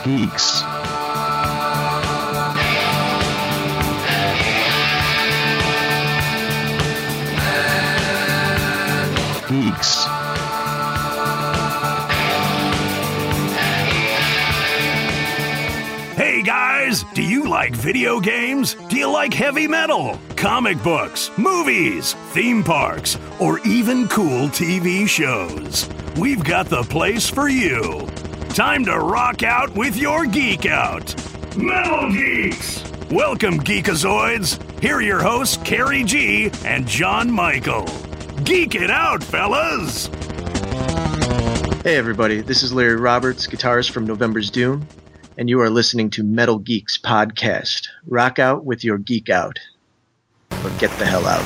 Geeks. Geeks. Hey guys, do you like video games? Do you like heavy metal, comic books, movies, theme parks, or even cool TV shows? We've got the place for you. Time to rock out with your Geek Out. Metal Geeks! Welcome, Geekazoids. Here are your hosts, Carrie G and John Michael. Geek it out, fellas! Hey everybody, this is Larry Roberts, guitarist from November's Doom, and you are listening to Metal Geeks Podcast. Rock out with your Geek Out. Or get the hell out.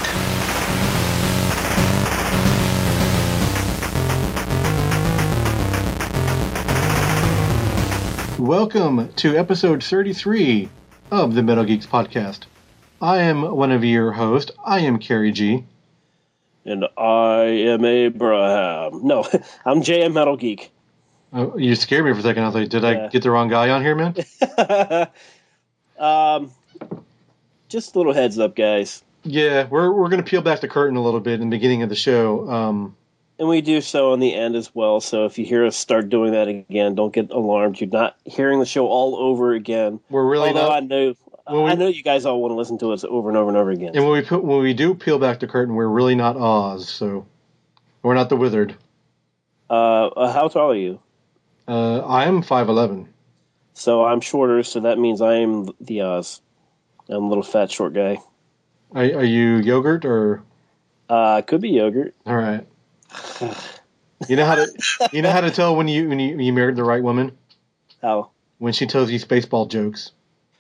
Welcome to episode 33 of the Metal Geeks Podcast. I am one of your hosts. I am Carrie G. And I am Abraham. No, I'm JM Metal Geek. Oh, you scared me for a second. I was like, did I get the wrong guy on here, man? Just a little heads up, guys. Yeah, we're going to peel back the curtain a little bit in the beginning of the show. And we do so in the end as well, so if you hear us start doing that again, don't get alarmed. You're not hearing the show all over again. We're really Although not. I know you guys all want to listen to us over and over and over again. And when we do peel back the curtain, we're really not Oz, so we're not the Wizard. How tall are you? I am 5'11". So I'm shorter, so that means I am the Oz. I'm a little fat, short guy. Are you yogurt or? Could be yogurt. All right. You know how to tell when you married the right woman? How? When she tells you Spaceball jokes.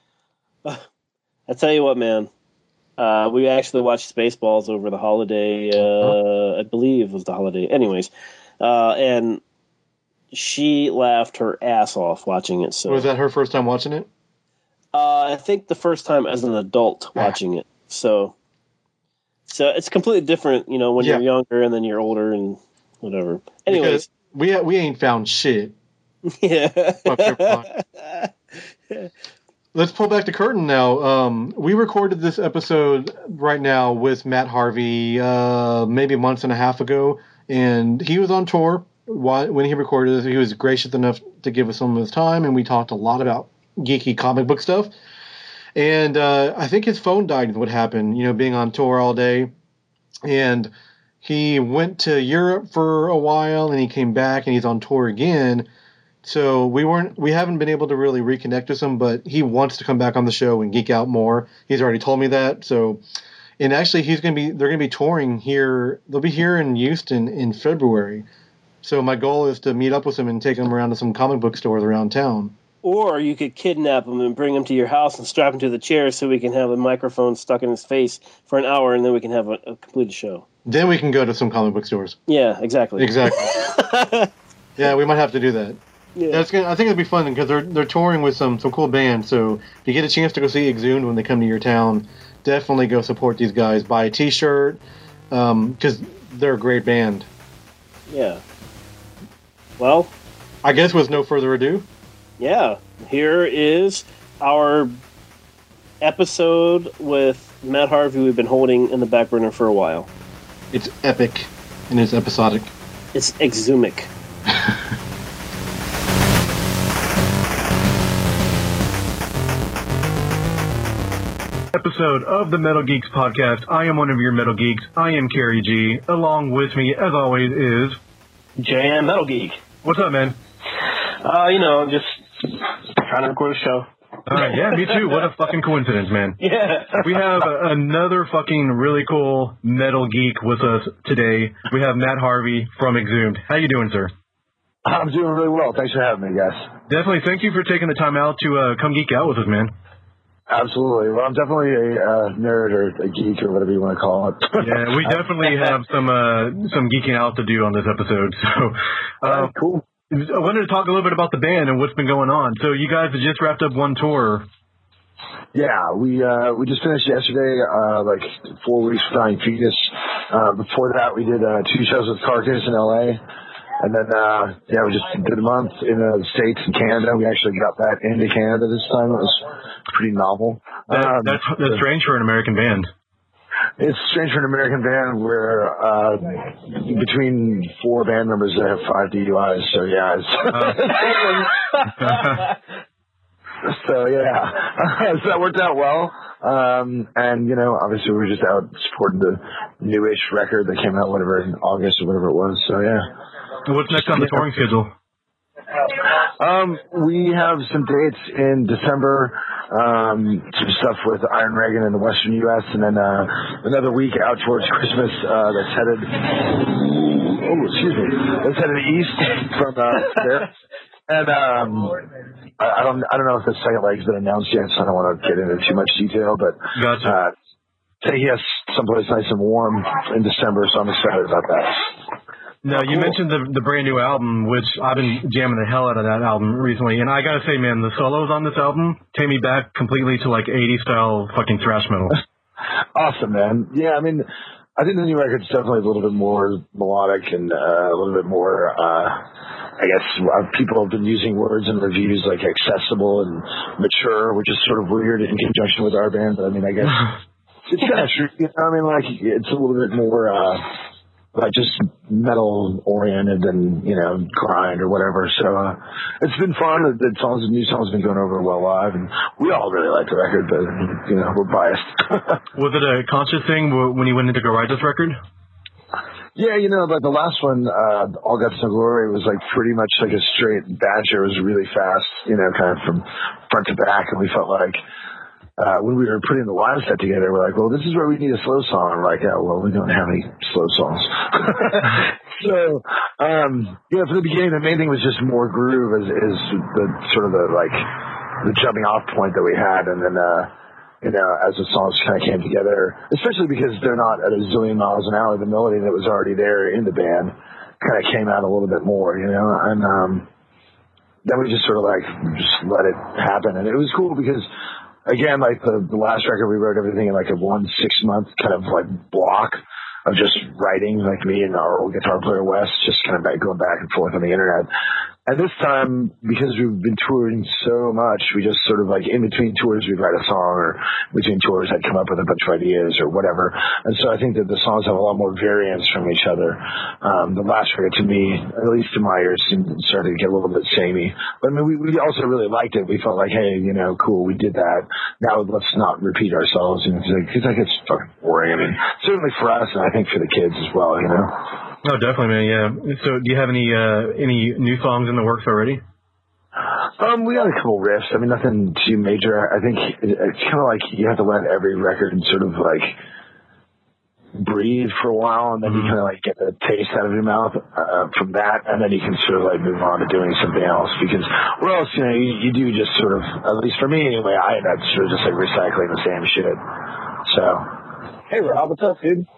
I tell you what, man. We actually watched Spaceballs over the holiday. I believe it was the holiday. Anyways, and she laughed her ass off watching it. So was that her first time watching it? I think the first time as an adult watching it. So it's completely different, you know, when you're younger and then you're older and whatever. Anyways, because we ain't found shit. Yeah. Let's pull back the curtain now. We recorded this episode right now with Matt Harvey maybe a month and a half ago, and he was on tour when he recorded this. He was gracious enough to give us some of his time, and we talked a lot about geeky comic book stuff. And I think his phone died is what happened, you know, being on tour all day. And he went to Europe for a while, and he came back, and he's on tour again. So we haven't been able to really reconnect with him, but he wants to come back on the show and geek out more. He's already told me that. So, and actually they're going to be touring here. They'll be here in Houston in February. So my goal is to meet up with him and take him around to some comic book stores around town. Or you could kidnap him and bring him to your house and strap him to the chair so we can have a microphone stuck in his face for an hour, and then we can have a completed show. Then we can go to some comic book stores. Yeah, exactly. Yeah, we might have to do that. Yeah. I think it'll be fun because they're touring with some cool bands. So if you get a chance to go see Exhumed when they come to your town, definitely go support these guys. Buy a T-shirt because they're a great band. Yeah. Well, I guess with no further ado. Yeah, here is our episode with Matt Harvey we've been holding in the back burner for a while. It's epic and it's episodic. It's exhumic. Episode of the Metal Geeks Podcast. I am one of your Metal Geeks. I am Carrie G. Along with me, as always, is JM Metal Geek. What's up, man? Just trying to record a show. All right, yeah, me too. What a fucking coincidence, man. Yeah. We have another fucking really cool Metal Geek with us today. We have Matt Harvey from Exhumed. How you doing, sir? I'm doing really well. Thanks for having me, guys. Definitely. Thank you for taking the time out to come geek out with us, man. Absolutely. Well, I'm definitely a nerd or a geek or whatever you want to call it. Yeah, we definitely have some geeking out to do on this episode. So, cool. I wanted to talk a little bit about the band and what's been going on. So you guys have just wrapped up one tour. Yeah, we just finished yesterday, 4 weeks with Dying Fetus. Before that, we did 2 shows with Carcass in LA. And then, we just did a month in the States and Canada. We actually got back into Canada this time. It was pretty novel. That's strange for an American band. It's strange for an American band where between 4 band members, I have 5 DUIs. So, yeah. So that worked out well. And, obviously we were just out supporting the newish record that came out whatever in August or whatever it was. So, yeah. What's next on the touring schedule? We have some dates in December, some stuff with Iron Reagan in the Western U.S., and then another week out towards Christmas that's headed east from there. And I don't know if the second leg's been announced yet, so I don't want to get into too much detail, but gotcha. He has someplace nice and warm in December, so I'm excited about that. No, you mentioned the brand new album, which I've been jamming the hell out of that album recently, and I gotta say, man, the solos on this album take me back completely to like 80s style fucking thrash metal. Awesome, man. Yeah, I mean, I think the new record's definitely a little bit more melodic and a little bit more, I guess people have been using words in reviews like accessible and mature, which is sort of weird in conjunction with our band, but I mean, I guess it's kind of true. You know, I mean, like, it's a little bit more, like just metal oriented and, grind or whatever. So, it's been fun. The new songs have been going over well live, and we all really like the record, but, we're biased. Was it a conscious thing when you went in to go write this record? Yeah, like the last one, All Guts No Glory, was like pretty much like a straight badger. It was really fast, kind of from front to back, and we felt like, when we were putting the live set together, we're like, well, this is where we need a slow song. We're like, oh, well, we don't have any slow songs. So, for the beginning, the main thing was just more groove is the sort of the jumping off point that we had. And then, as the songs kind of came together, especially because they're not at a zillion miles an hour, the melody that was already there in the band kind of came out a little bit more, and, then we just sort of just let it happen. And it was cool because, again, like the last record, we wrote everything in like a 1 6-month kind of like block of just writing, like me and our old guitar player Wes, just kind of going back and forth on the internet. And this time, because we've been touring so much, we just sort of like in between tours, we'd write a song, or between tours, I'd come up with a bunch of ideas or whatever. And so I think that the songs have a lot more variance from each other. The last record, to me, at least to my ears, started to get a little bit samey. But I mean, we also really liked it. We felt like, hey, cool, we did that. Now let's not repeat ourselves. Because it's fucking boring. I mean, certainly for us, and I think for the kids as well, Oh, definitely, man. Yeah. So, do you have any new songs in the works already? We got a couple riffs. I mean, nothing too major. I think it's kind of like you have to let every record sort of like breathe for a while, and then you kind of like get the taste out of your mouth from that, and then you can sort of like move on to doing something else. Because, or else, you do just sort of, at least for me anyway, I end up sort of just like recycling the same shit. So, hey Rob, what's up, dude?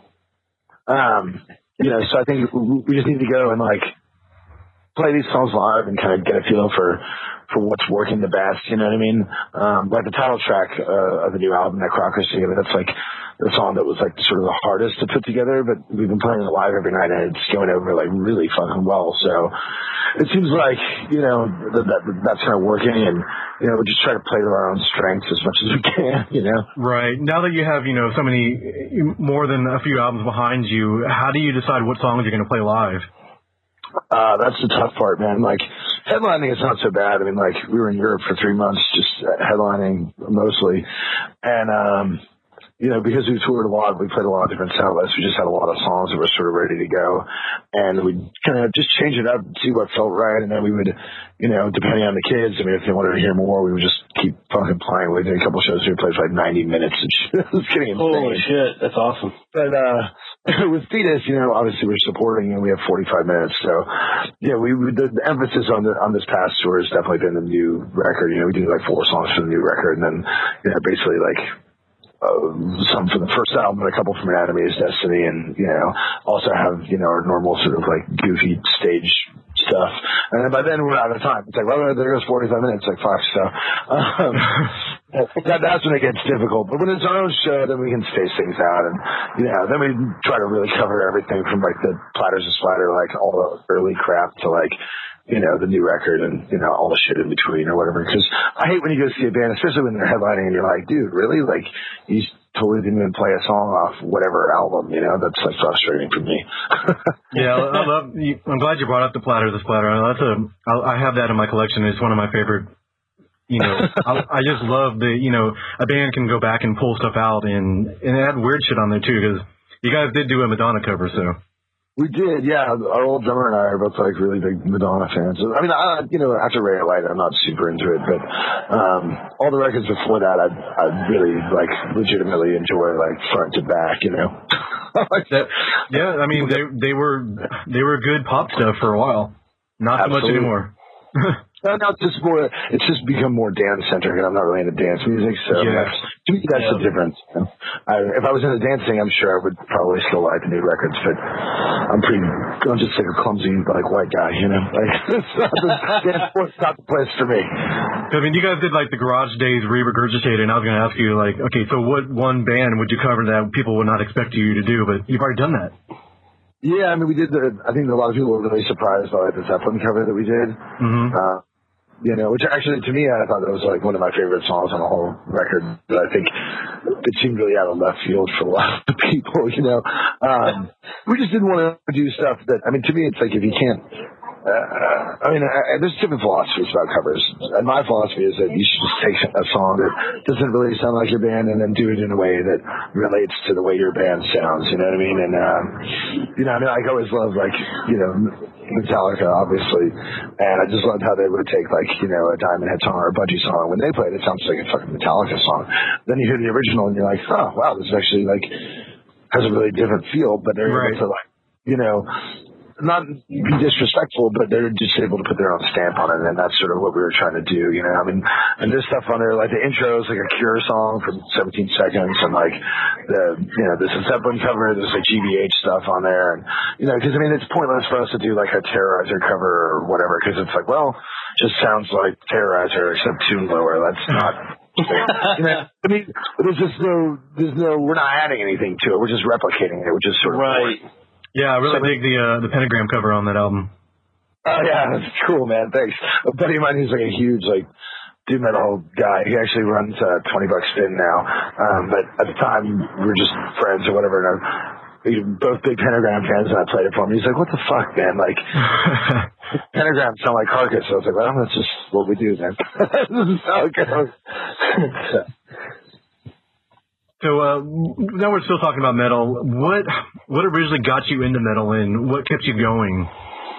So I think we just need to go and like play these songs live and kind of get a feel for what's working the best. You know what I mean? Like the title track of the new album, Necrocracy, I mean, that's like the song that was like sort of the hardest to put together, but we've been playing it live every night and it's going over like really fucking well. So it seems like, that's kind of working, and, we just try to play to our own strengths as much as we can, Right. Now that you have, so many, more than a few albums behind you, how do you decide what songs you're going to play live? That's the tough part, man. Like, headlining is not so bad. I mean, like, we were in Europe for 3 months just headlining mostly. And, because we toured a lot, we played a lot of different set lists. We just had a lot of songs that were sort of ready to go. And we'd kind of just change it up, see what felt right. And then we would, depending on the kids, I mean, if they wanted to hear more, we would just keep fucking playing. We did a couple shows where we played for like 90 minutes. It was getting insane. Holy shit, that's awesome. But, with Fetus, obviously we're supporting, and we have 45 minutes. So, yeah, the emphasis on this past tour has definitely been the new record. We do like 4 songs for the new record, and then, basically like, some from the first album and a couple from Anatomy is Destiny, and also have our normal sort of like goofy stage stuff. And then by then we're out of time. It's like, well, there goes 45 minutes. Like, fuck. So That's when it gets difficult. But when it's our own show, then we can space things out, and then we try to really cover everything from like the Platters of Splatter, like all the early crap to like the new record and all the shit in between or whatever. Because I hate when you go see a band, especially when they're headlining, and you're like, dude, really? Like you totally didn't even play a song off whatever album. That's like frustrating for me. Yeah, I'm glad you brought up the Platters of Splatter. I have that in my collection. It's one of my favorite. I just love a band can go back and pull stuff out and add weird shit on there too, because you guys did do a Madonna cover, so. We did, yeah. Our old drummer and I are both like really big Madonna fans. I mean, after Ray of Light, I'm not super into it, but all the records before that, I really like legitimately enjoy like front to back, Yeah, I mean, they were good pop stuff for a while. Not so much anymore. No, it's just become more dance centric, and I'm not really into dance music, so to me that's the difference. If I was into dancing, I'm sure I would probably still like the new records, but I'm just like a clumsy like white guy, it's not the place for me. I mean, you guys did like the Garage Days re-regurgitated, and I was going to ask you like, okay, so what one band would you cover that people would not expect you to do, but you've already done that. Yeah, I mean, we did I think a lot of people were really surprised by the Zeppelin cover that we did. Mm-hmm. Which actually, to me, I thought that was like one of my favorite songs on the whole record. But I think it seemed really out of left field for a lot of people, We just didn't want to do stuff that, I mean, to me, it's like if you can't, there's different philosophies about covers. And my philosophy is that you should just take a song that doesn't really sound like your band and then do it in a way that relates to the way your band sounds, you know what I mean? And, I always love, like, Metallica, obviously, and I just loved how they would take, like, a Diamond Head song or a Budgie song. When they play it, it sounds like a fucking Metallica song. Then you hear the original and you're like, oh, wow, this actually, like, has a really different feel, but they're able to, like, not be disrespectful, but they're just able to put their own stamp on it, and that's sort of what we were trying to do, I mean, and there's stuff on there, like the intro is like a Cure song from 17 Seconds, and like there's a Zeppelin cover, there's like GBH stuff on there, and, because, I mean, it's pointless for us to do like a Terrorizer cover or whatever, because it's like, well, just sounds like Terrorizer, except tune lower, that's not... I mean, there's no, we're not adding anything to it, we're just replicating it, which is sort of... Right. Yeah, I really dig the Pentagram cover on that album. Oh, yeah, that's cool, man. Thanks. A buddy of mine who's like a huge, like, doom metal guy. He actually runs $20 Spin now. But at the time, we were just friends or whatever. And we were both big Pentagram fans, and I played it for him. He's like, what the fuck, man? Like, Pentagram sound like Carcass. So I was like, well, that's just what we do, man. This is how it goes. So now we're still talking about metal. What originally got you into metal, and what kept you going?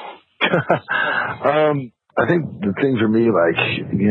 I think the thing for me, like,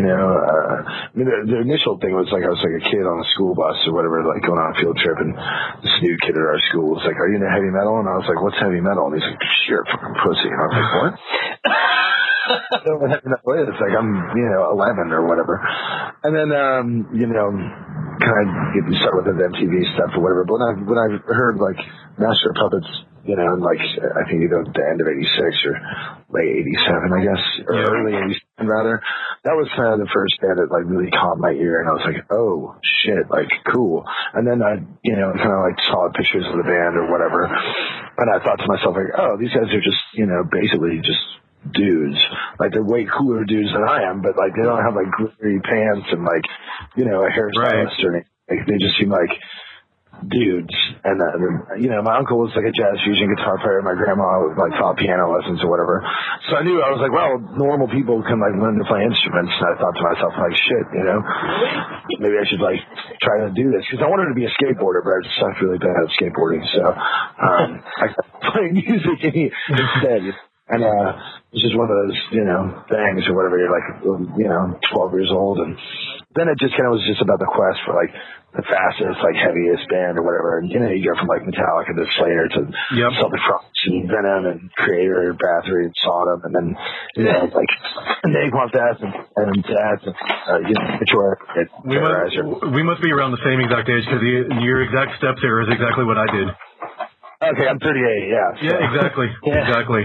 the initial thing was like I was like a kid on a school bus or whatever, like going on a field trip, and this new kid at our school was like, "Are you into heavy metal?" And I was like, "What's heavy metal?" And he's like, "You're a fucking pussy." And I was like, "What?" I don't know what heavy metal is. Like, I'm 11 or whatever, and then kind of start with the MTV stuff or whatever. But when I heard like Master of Puppets, and like I think the end of '86 or late '87, I guess, or early '87 rather. That was kind of the first band that like really caught my ear, and I was like, oh shit, like cool. And then I, kind of like saw pictures of the band or whatever, and I thought to myself like, oh, these guys are just, basically just dudes. Like they're way cooler dudes than I am, but like they don't have like glittery pants and like a hairstylist or anything. Like, they just seem like dudes. And my uncle was like a jazz fusion guitar player. My grandma like taught piano lessons or whatever. So I knew, I was like, well, normal people can like learn to play instruments. And I thought to myself like, shit, maybe I should like try to do this, because I wanted to be a skateboarder, but I just sucked really bad at skateboarding. So I started playing music instead. And it's just one of those, things or whatever. You're like, 12 years old. And then it just kind of was just about the quest for like the fastest, like heaviest band or whatever. And, you go from like Metallica to Slayer to Celtic Frost and Venom and Creator, Bathory and Sodom. And then, like Napalm Death and Death and, Detroit. We must be around the same exact age, because your exact steps here is exactly what I did. Okay, I'm 38, yeah. So. Yeah, exactly. Yeah. Exactly.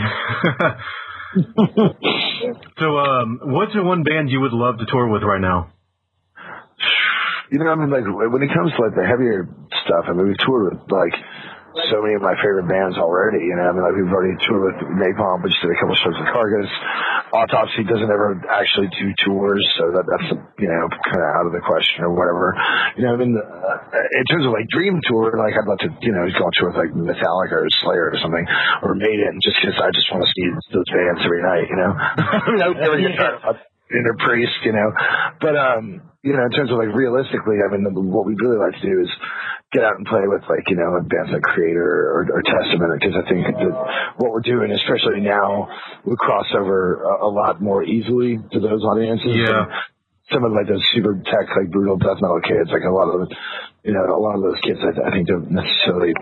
So, what's the one band you would love to tour with right now? you know, I mean, like when it comes to like the heavier stuff, I mean, we've toured with like so many of my favorite bands already. You know, I mean, like we've already toured with Napalm, we just did a couple shows with Carcass. Autopsy doesn't ever actually do tours, so that's you know, kind of out of the question or whatever. You know, I mean, in terms of like dream tour, like I'd love to, you know, go on tour with like Metallica or Slayer or something, or Maiden, just because I just want to see those bands every night. You know, I mean, I would never get tired of Inner Priest, you know, but you know, in terms of like realistically, I mean, what we really like to do is get out and play with like, you know, bands like Creator or Testament, because I think that what we're doing, especially now, we cross over a lot more easily to those audiences. Yeah. Some of like those super tech, like brutal death metal kids, like a lot of them, you know, a lot of those kids I think don't necessarily,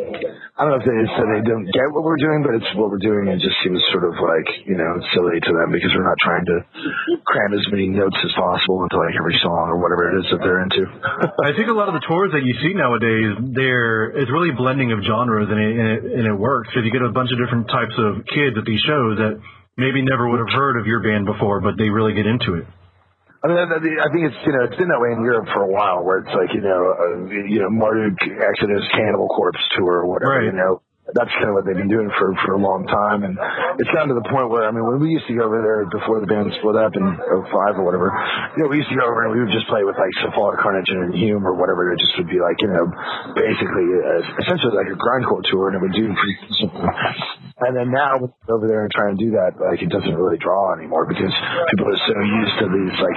I don't know if they don't get what we're doing, but it's what we're doing. It just seems sort of like, you know, silly to them because we're not trying to cram as many notes as possible into like every song or whatever it is that they're into. I think a lot of the tours that you see nowadays, it's really blending of genres, and it works. If you get a bunch of different types of kids at these shows that maybe never would have heard of your band before, but they really get into it. I mean, I think it's, you know, it's been that way in Europe for a while, where it's like, you know, Marduk, Exodus, Cannibal Corpse tour or whatever, right. You know. That's kind of what they've been doing for a long time. And it's gotten to the point where, I mean, when we used to go over there before the band split up in 05 or whatever, you know, we used to go over and we would just play with like Cephalic Carnage and Hume or whatever. It just would be like, you know, basically essentially like a grindcore tour, and it would do pretty simple. And then now over there and trying to do that, like it doesn't really draw anymore because people are so used to these like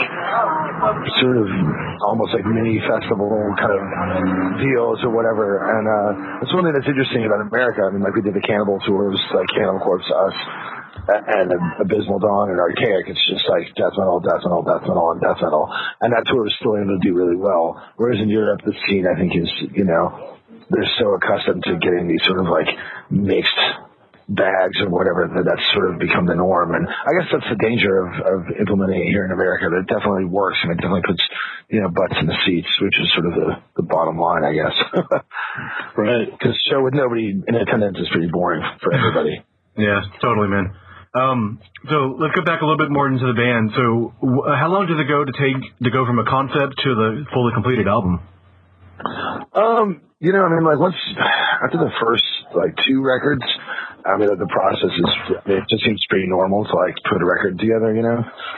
sort of almost like mini festival kind of deals or whatever. And it's one thing that's interesting about America. I mean, like we did the Cannibal tour, it was like Cannibal Corpse, us, and Abysmal Dawn and Archaic. It's just like death metal, death metal, death metal, and death metal. And that tour is still able to do really well. Whereas in Europe, the scene, I think, is, you know, they're so accustomed to getting these sort of like mixed bags or whatever that's sort of become the norm. And I guess that's the danger of implementing it here in America. That it definitely works, and it definitely puts, you know, butts in the seats, which is sort of the bottom line, I guess. Right. Because a show with nobody in attendance is pretty boring for everybody. Yeah, totally, man. So let's go back a little bit more into the band. So how long does it go to go from a concept to the fully completed album? You know, I mean, like after the first like 2 records, I mean, the process it just seems pretty normal to like put a record together, you know.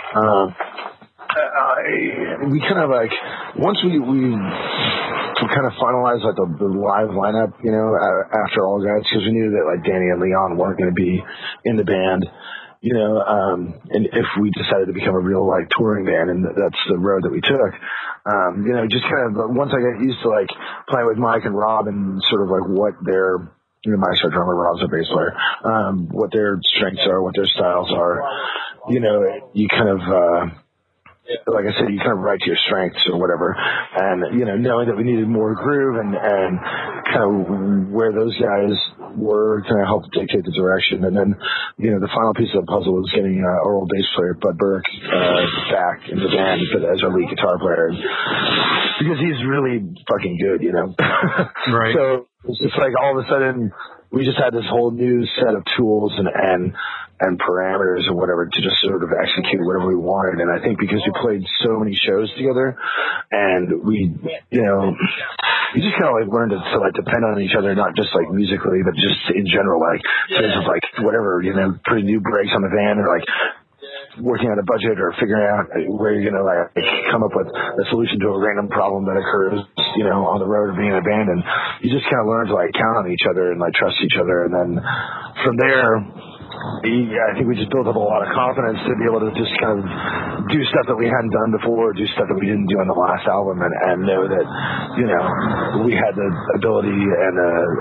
We kind of like, once we kind of finalized like the live lineup, you know, after All Gods, because we knew that like Danny and Leon weren't going to be in the band, you know, and if we decided to become a real like touring band, and that's the road that we took, you know, just kind of once I got used to like playing with Mike and Rob and sort of like what their, you know, Mike's our drummer, Rob's our bass player, what their strengths are, what their styles are, you know, you kind of, like I said, you kind of write to your strengths or whatever. And, you know, knowing that we needed more groove and kind of where those guys were kind of helped dictate the direction. And then, you know, the final piece of the puzzle was getting our old bass player, Bud Burke, back in the band as our lead guitar player. Because he's really fucking good, you know. Right. So it's just like all of a sudden we just had this whole new set of tools and parameters or whatever to just sort of execute whatever we wanted. And I think because we played so many shows together and we, you know, you just kind of like learned to like depend on each other, not just like musically, but just in general, like in terms of like whatever, you know, putting new brakes on the van or like working on a budget or figuring out where you're going to like come up with a solution to a random problem that occurs, you know, on the road of being in a band. And you just kind of learn to like count on each other and like trust each other. And then from there, I think we just built up a lot of confidence to be able to just kind of do stuff that we hadn't done before, do stuff that we didn't do on the last album, and know that, you know, we had the ability and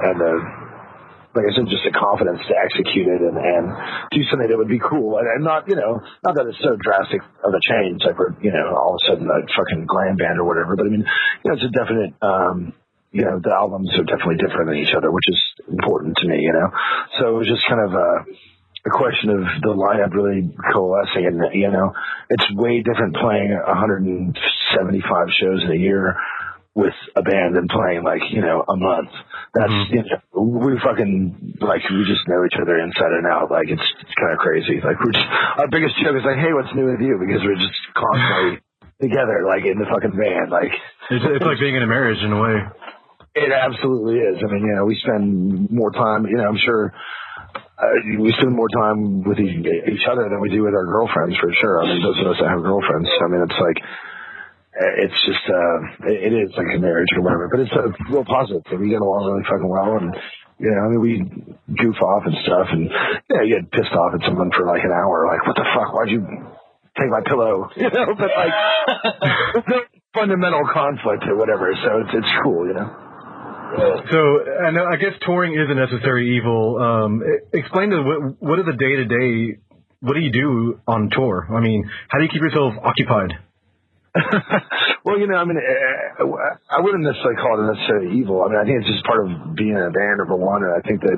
like I said, just the confidence to execute it and do something that would be cool and not, you know, not that it's so drastic of a change, like we're, you know, all of a sudden a fucking glam band or whatever, but I mean, you know, it's a definite, you know, the albums are definitely different than each other, which is important to me, you know. So it was just kind of a question of the lineup really coalescing, and, you know, it's way different playing 175 shows in a year with a band than playing like, you know, a month. That's, you know, we fucking, like, we just know each other inside and out. Like, it's kind of crazy. Like, our biggest joke is like, hey, what's new with you? Because we're just constantly together, like in the fucking van. Like it's like being in a marriage in a way. It absolutely is. I mean, we spend more time. I'm sure we spend more time with each other than we do with our girlfriends, for sure. I mean, those of us that have girlfriends. I mean, it's like it's just it is like a marriage or whatever. But it's a real positive thing. We get along really fucking well, and I mean, we goof off and stuff, and you get pissed off at someone for like an hour, like, what the fuck? Why'd you take my pillow? But like, there's no fundamental conflict or whatever. So it's cool, So I guess touring is a necessary evil. Explain what are the day-to-day, what do you do on tour? I mean, how do you keep yourself occupied? Well, I mean, I wouldn't necessarily call it necessarily evil. I mean, I think it's just part of being in a band, number one, and I think that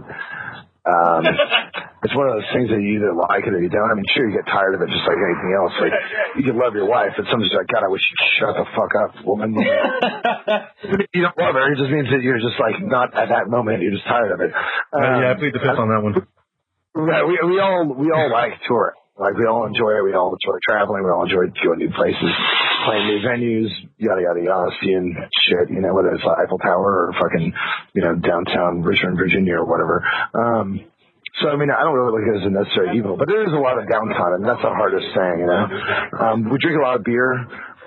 it's one of those things that you either like it or you don't. I mean, sure, you get tired of it just like anything else. Like, you can love your wife, but sometimes you're like, God, I wish you'd shut the fuck up, woman. You don't love her. It just means that you're just like not at that moment. You're just tired of it. Yeah, I plead the fifth on that one. Right. We all like touring. Like, we all enjoy it. We all enjoy traveling. We all enjoy going new places, playing new venues, yada, yada, yada, seeing shit, whether it's the Eiffel Tower or fucking, downtown Richmond, Virginia or whatever. So, I mean, I don't really look at it as a necessary evil, but there is a lot of downtime, and that's the hardest thing, We drink a lot of beer.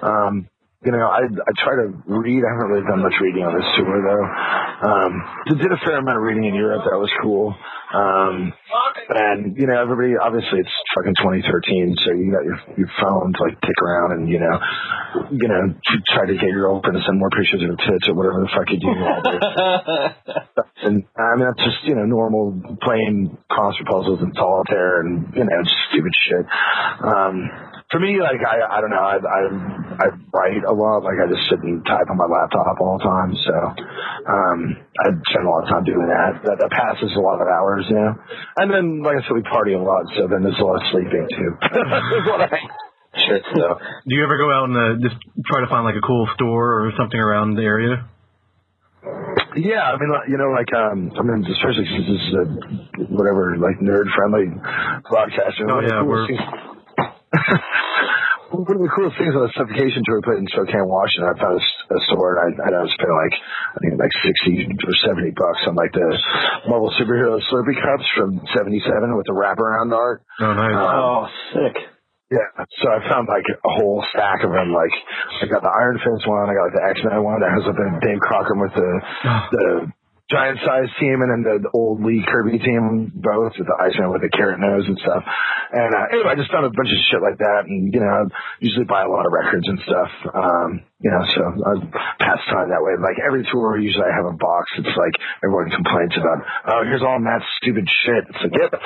I try to read. I haven't really done much reading on this tour, though. Did a fair amount of reading in Europe. That was cool. And, everybody, obviously it's fucking 2013, so you got your phone to, like, tick around and, try to get your girlfriend to send more pictures of her tits or whatever the fuck you do. And, I mean, that's just, normal playing crossword puzzles and solitaire and, just stupid shit. For me, like, I don't know, I write a lot. Like, I just sit and type on my laptop all the time. So, I spend a lot of time doing that. That passes a lot of hours, And then, like I said, we party a lot. So then there's a lot of sleeping too. There's a lot of shit. So. Do you ever go out and just try to find like a cool store or something around the area? Yeah, I mean, especially since this is a whatever, like, nerd-friendly broadcast. Oh yeah, One of the coolest things on the Suffocation tour we put in Spokane, Washington, I found a store, and I was paying like $60 or $70 on like the Marvel Superhero Slurpee cups from '77 with the wraparound art. Oh, nice. Sick. Yeah, so I found like a whole stack of them. Like, I got the Iron Fist one, I got like the X-Men one that has like the Dave Cockrum with the giant size team, and then the old Lee Kirby team, both with the Iceman with the carrot nose and stuff. And anyway, I just found a bunch of shit like that, and I usually buy a lot of records and stuff. So I pass time that way. Like, every tour, usually I have a box. It's like everyone complains about, oh, here's all Matt's stupid shit. It's like, yep,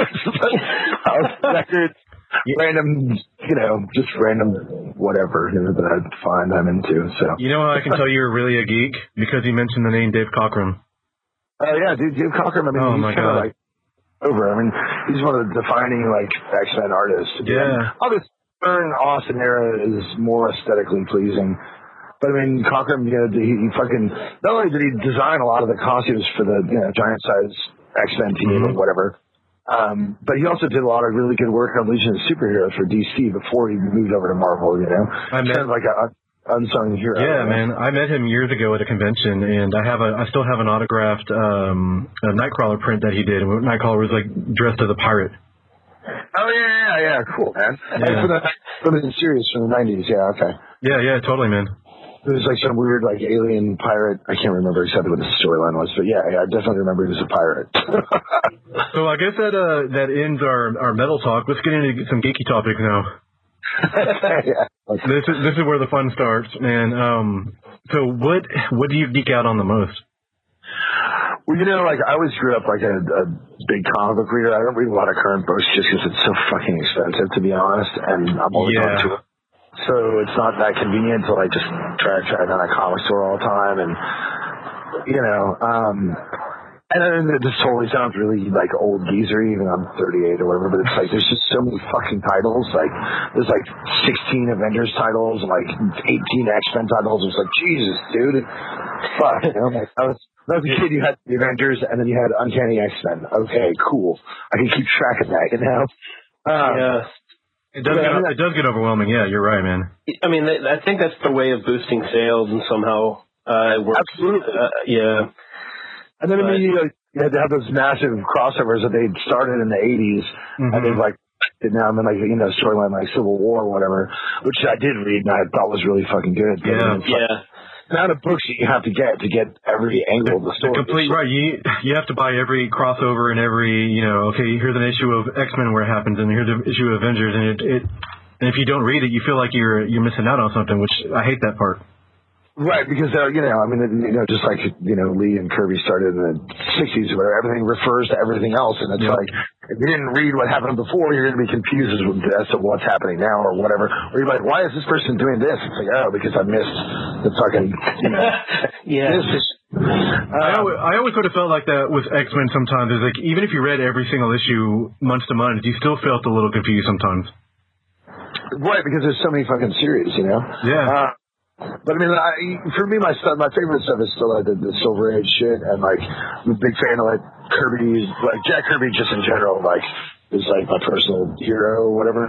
records. Random, just random whatever that I find I'm into. So I can tell you're really a geek because you mentioned the name Dave Cockrum. Oh yeah, dude, Dave Cockrum. I mean, he's kind of like over. I mean, he's one of the defining like X-Men artists. Yeah. Obviously, Austin era is more aesthetically pleasing. But I mean, Cockrum, he fucking not only did he design a lot of the costumes for the giant size X-Men team or whatever. But he also did a lot of really good work on Legion of Superheroes for DC before he moved over to Marvel, kind of like a unsung hero. Yeah, man. I met him years ago at a convention, and I still have an autographed a Nightcrawler print that he did. And Nightcrawler was like dressed as a pirate. Oh yeah, cool, man. Yeah. For the series from the '90s, yeah, okay. Yeah, totally, man. It was like some weird, like, alien pirate. I can't remember exactly what the storyline was, but yeah, I definitely remember he was a pirate. So I guess that ends our metal talk. Let's get into some geeky topics now. Yeah. Okay. This is where the fun starts, man. So what do you geek out on the most? Well, like, I always grew up like a big comic book reader. I don't read a lot of current books just because it's so fucking expensive, to be honest, and I'm always on to it. So it's not that convenient to like just try down a comic store all the time, and and then it just totally sounds really like old geezery, even I'm 38 or whatever, but it's like there's just so many fucking titles. Like, there's like 16 Avengers titles and like 18 X-Men titles. It's like, Jesus, dude, fuck. Like, I was a kid, you had the Avengers and then you had Uncanny X-Men. Okay, cool. I can keep track of that, Yeah. It does get overwhelming. Yeah, you're right, man. I mean, I think that's the way of boosting sales, and somehow it works. Absolutely. Yeah. And then, I mean, you had to have those massive crossovers that they'd started in the 80s, and they've, like, now I'm in, like, you know, storyline like Civil War or whatever, which I did read and I thought was really fucking good. Yeah. The amount of books you have to get every angle of the story. Complete right. You have to buy every crossover and every, you know, okay, here's an issue of X-Men where it happens, and here's an issue of Avengers, and and if you don't read it, you feel like you're missing out on something, which I hate that part. Right, because, you know, I mean, you know, just like, you know, Lee and Kirby started in the 60s or whatever, everything refers to everything else, and it's like, if you didn't read what happened before, you're going to be confused as to what's happening now or whatever. Or you're like, why is this person doing this? It's like, oh, because I missed the fucking, you know. I always sort of felt like that with X-Men sometimes. It's like, even if you read every single issue month to month, you still felt a little confused sometimes. Right, because there's so many fucking series, you know? Yeah. But I mean, for me, my favorite stuff is still like the Silver Age shit, and like I'm a big fan of like Kirby, like Jack Kirby, just in general, like is like my personal hero or whatever.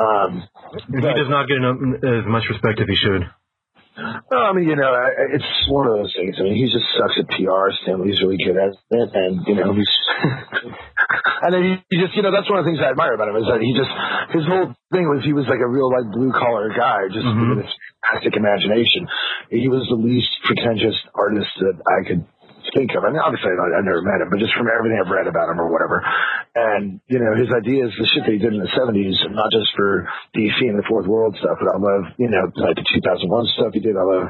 He does not get as much respect as he should. No, I mean, you know, it's one of those things. I mean, he just sucks at PR. Stanley's really good at it, and you know, he's and then he just, you know, that's one of the things I admire about him is that his whole thing was he was like a real like blue collar guy, just with his fantastic imagination. He was the least pretentious artist that I could think of. I mean, obviously I never met him, but just from everything I've read about him or whatever. And, you know, his ideas, the shit that he did in the 70s, not just for DC and the Fourth World stuff, but I love, you know, like the 2001 stuff he did. I love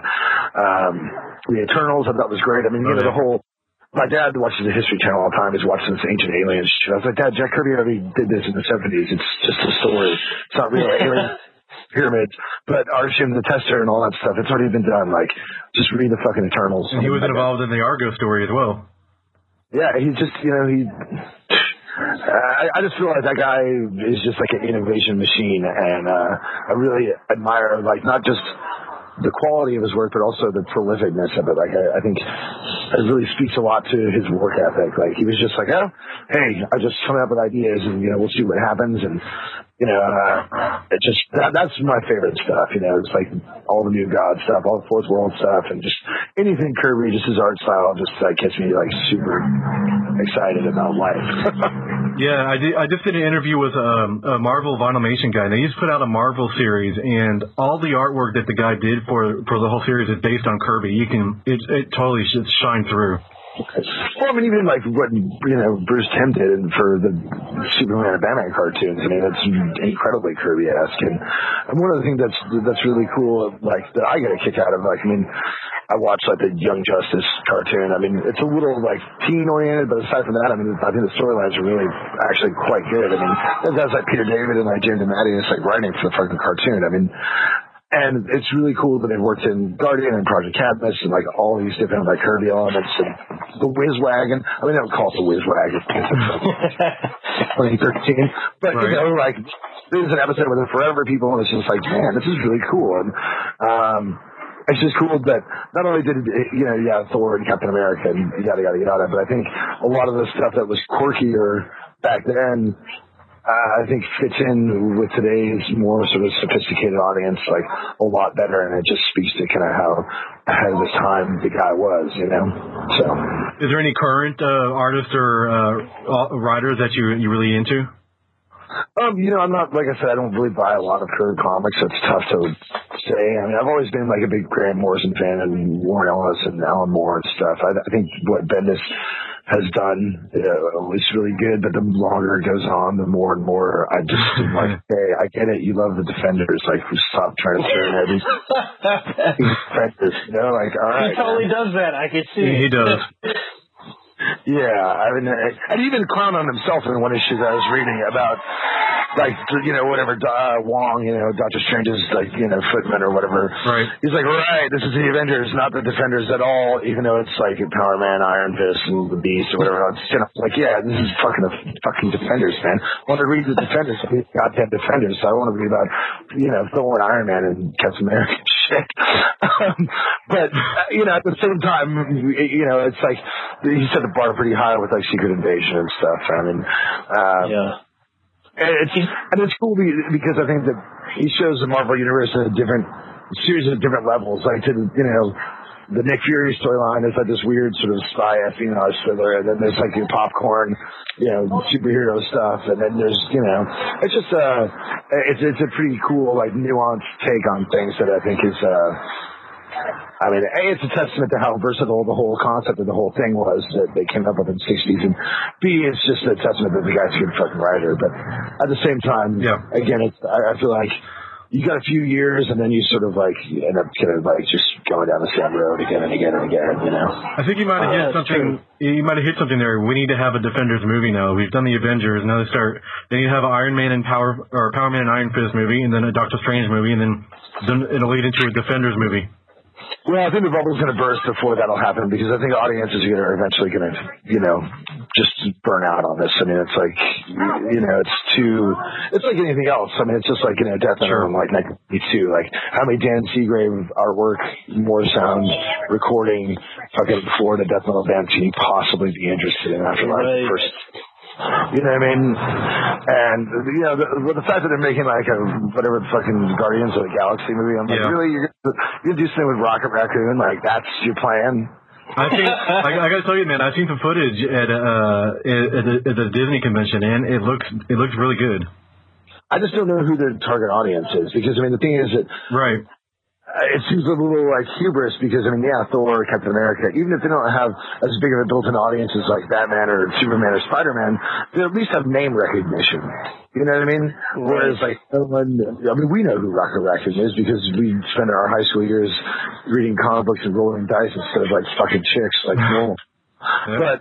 the Eternals. I thought was great. I mean, you know, the whole, my dad watches the History Channel all the time. He's watching this Ancient Aliens shit. I was like, Dad, Jack Kirby already did this in the 70s. It's just a story. It's not real alien pyramids, but Arshim the Tester and all that stuff, it's already been done. Like, just read the fucking Eternals. And he was involved in the Argo story as well. Yeah, he's just, you know, I just feel like that guy is just like an innovation machine, and I really admire, like, not just the quality of his work, but also the prolificness of it. Like, I think it really speaks a lot to his work ethic. Like, he was just like, oh, hey, I just come up with ideas, and, you know, we'll see what happens, and, you know, it just, that's my favorite stuff, you know, it's like all the New God stuff, all the Fourth World stuff, and just anything Kirby, just his art style, just gets me, like, super excited about life. Yeah, I just did an interview with a Marvel Vinylmation guy. They just put out a Marvel series, and all the artwork that the guy did for the whole series is based on Kirby. It totally should shine through. Well, I mean, even like what, you know, Bruce Timm did for the Superman and Batman cartoons. I mean, it's incredibly Kirby-esque, and one of the things that's really cool, like that I get a kick out of. Like, I mean, I watch like the Young Justice cartoon. I mean, it's a little like teen-oriented, but aside from that, I mean, I think the storylines are really actually quite good. I mean, there's guys like Peter David and like James DiMattei, it's like writing for the fucking cartoon. I mean. And it's really cool that they've worked in Guardian and Project Cadmus and like all these different like Kirby elements and the Whiz Wagon. I mean, they don't call it the Whiz Wagon. 2013. But, you know, like, there's an episode with the Forever People, and it's just like, man, this is really cool. And it's just cool that not only did, you know, Thor and Captain America and yada, yada, yada, but I think a lot of the stuff that was quirkier back then, I think fits in with today's more sort of sophisticated audience like a lot better, and it just speaks to kind of how ahead of his time the guy was, you know. So, is there any current artists or writers that you really into? You know, I'm not, like I said, I don't really buy a lot of current comics. It's tough to say. I mean, I've always been like a big Grant Morrison fan and Warren Ellis and Alan Moore and stuff. I think what Bendis has done is really good, but the longer it goes on, the more and more I just am like, hey, I get it. You love the Defenders. Like, stop trying to turn these Defenders. You know, like, all right. He totally does that. I can see it. He does. Yeah, I mean, and even clown on himself in one issue that I was reading about, like, you know, whatever, Wong, you know, Doctor Strange's, like, you know, footman or whatever. Right. He's like, right, this is the Avengers, not the Defenders at all, even though it's like Power Man, Iron Fist, and the Beast or whatever. It's, you know, like, yeah, this is fucking Defenders, man. I want to read the Defenders. I mean, goddamn Defenders. So I want to read about, you know, Thor and Iron Man and Captain America shit. But, you know, at the same time, you know, it's like, he set the bar pretty high with, like, Secret Invasion and stuff. I mean, yeah. it's cool because I think that he shows the Marvel Universe in a series of different levels. Like, the Nick Fury storyline is like this weird sort of spy espionage thriller, and then there's like your popcorn, superhero stuff, and then there's, it's just it's a pretty cool, like, nuanced take on things that I think is A, it's a testament to how versatile the whole concept of the whole thing was that they came up with in the 60s, and B, it's just a testament that the guy's a good fucking writer. But at the same time, again, I feel like you got a few years, and then you sort of you end up kind of just going down the same road again and again and again, I think you might have hit something. You might have hit something there. We need to have a Defenders movie now. We've done the Avengers. Now they need to have an Iron Man and Power Man and Iron Fist movie, and then a Doctor Strange movie, and then it'll lead into a Defenders movie. Well, I think the bubble's going to burst before that'll happen, because I think audiences are eventually going to, just burn out on this. It's like, it's like anything else. It's just like, Death Metal in like 1992. Like, how many Dan Seagrave artwork, more sound, recording, fucking Florida Death Metal band can you possibly be interested in after the first? You know what I mean? And, the fact that they're making like a whatever fucking Guardians of the Galaxy movie, I'm like, really? You're gonna do something with Rocket Raccoon? Like, that's your plan? I think I gotta tell you, man, I've seen some footage at the Disney convention, and it looks really good. I just don't know who their target audience is, because the thing is that it seems a little like hubris, because Thor, Captain America, even if they don't have as big of a built-in audience as like Batman or Superman or Spider-Man, they at least have name recognition. You know what I mean? Whereas like we know who Rocket Raccoon is because we spent our high school years reading comic books and rolling dice instead of like fucking chicks like normal. But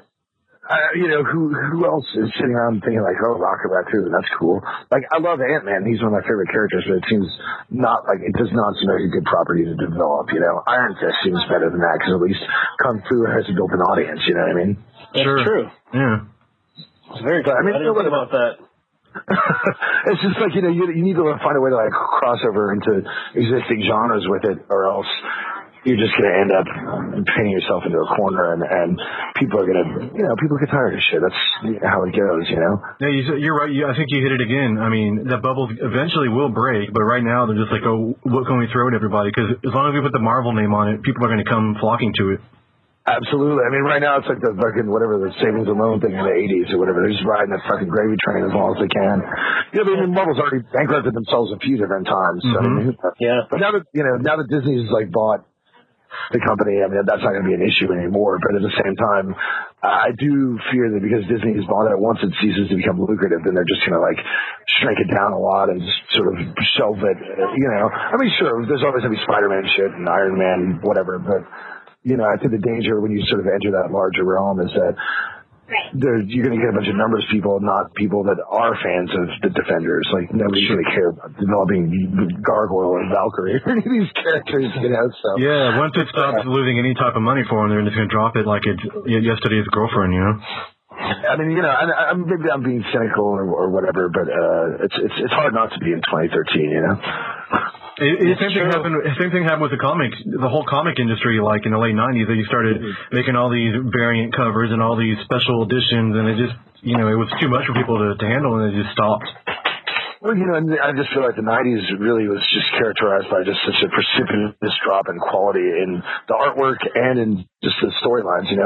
who else is sitting around thinking like, oh, Rocket Raccoon, that's cool. Like, I love Ant-Man. He's one of my favorite characters, but it seems it does not seem like a good property to develop, Iron Fist seems better than that, because at least Kung Fu has a built-in audience, you know what I mean? That's true. Yeah. It's very true. I didn't think about that. It's just like, you need to find a way to like cross over into existing genres with it, or else you're just going to end up painting yourself into a corner, and people are going to, people get tired of shit. That's how it goes, Yeah, you're right. I think you hit it again. That bubble eventually will break, but right now they're just like, oh, what can we throw at everybody? Because as long as we put the Marvel name on it, people are going to come flocking to it. Absolutely. Right now it's like the fucking whatever, the savings and loan thing in the 80s or whatever. They're just riding that fucking gravy train as long as they can. Marvel's already bankrupted themselves a few different times. Mm-hmm. So, but now that Disney's like bought the company, that's not going to be an issue anymore. But at the same time, I do fear that because Disney has bought it, once it ceases to become lucrative, then they're just going to like shrink it down a lot and just sort of shelve it. Sure, there's always going to be Spider-Man shit and Iron Man, whatever. But I think the danger when you sort of enter that larger realm is that you're going to get a bunch of numbers people, not people that are fans of the Defenders. Like, nobody's going to care about developing Gargoyle and Valkyrie or any of these characters, So yeah, once it stops losing any type of money for them, they're just going to drop it like it's yesterday's girlfriend, maybe I'm being cynical or whatever, but it's hard not to be in 2013, Same thing happened with the whole comic industry. Like in the late 90s, they started making all these variant covers and all these special editions, and it just, it was too much for people to handle, and it just stopped. Well, I just feel like the 90s really was just characterized by just such a precipitous drop in quality in the artwork and in just the storylines, it's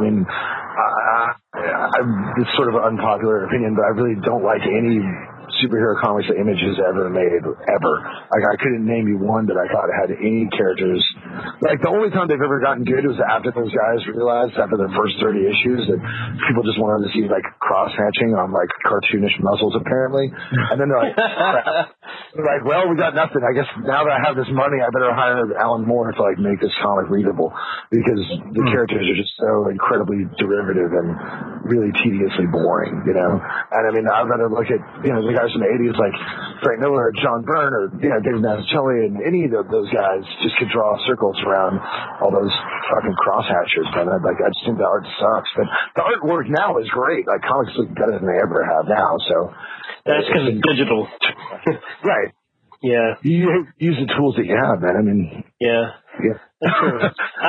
sort of an unpopular opinion, but I really don't like any superhero comics that Image has ever made, ever. Like, I couldn't name you one that I thought had any characters. Like, the only time they've ever gotten good was after those guys realized, after their first 30 issues, that people just wanted to see, like, cross-hatching on, like, cartoonish muscles, apparently. And then they're like, they're like, well, we got nothing. I guess now that I have this money, I better hire Alan Moore to, like, make this comic readable, because the characters are just so incredibly derivative and really tediously boring, And I'd rather look at, the guys from the 80s like Frank Miller or John Byrne or, David Mazzucchelli, and any of those guys just could draw circles around all those fucking crosshatchers, man. I just think the art sucks. But the artwork now is great. Like, comics look better than they ever have now, so. That's because it's digital. Right. Yeah. You use the tools that you have, man. Yeah. That's true.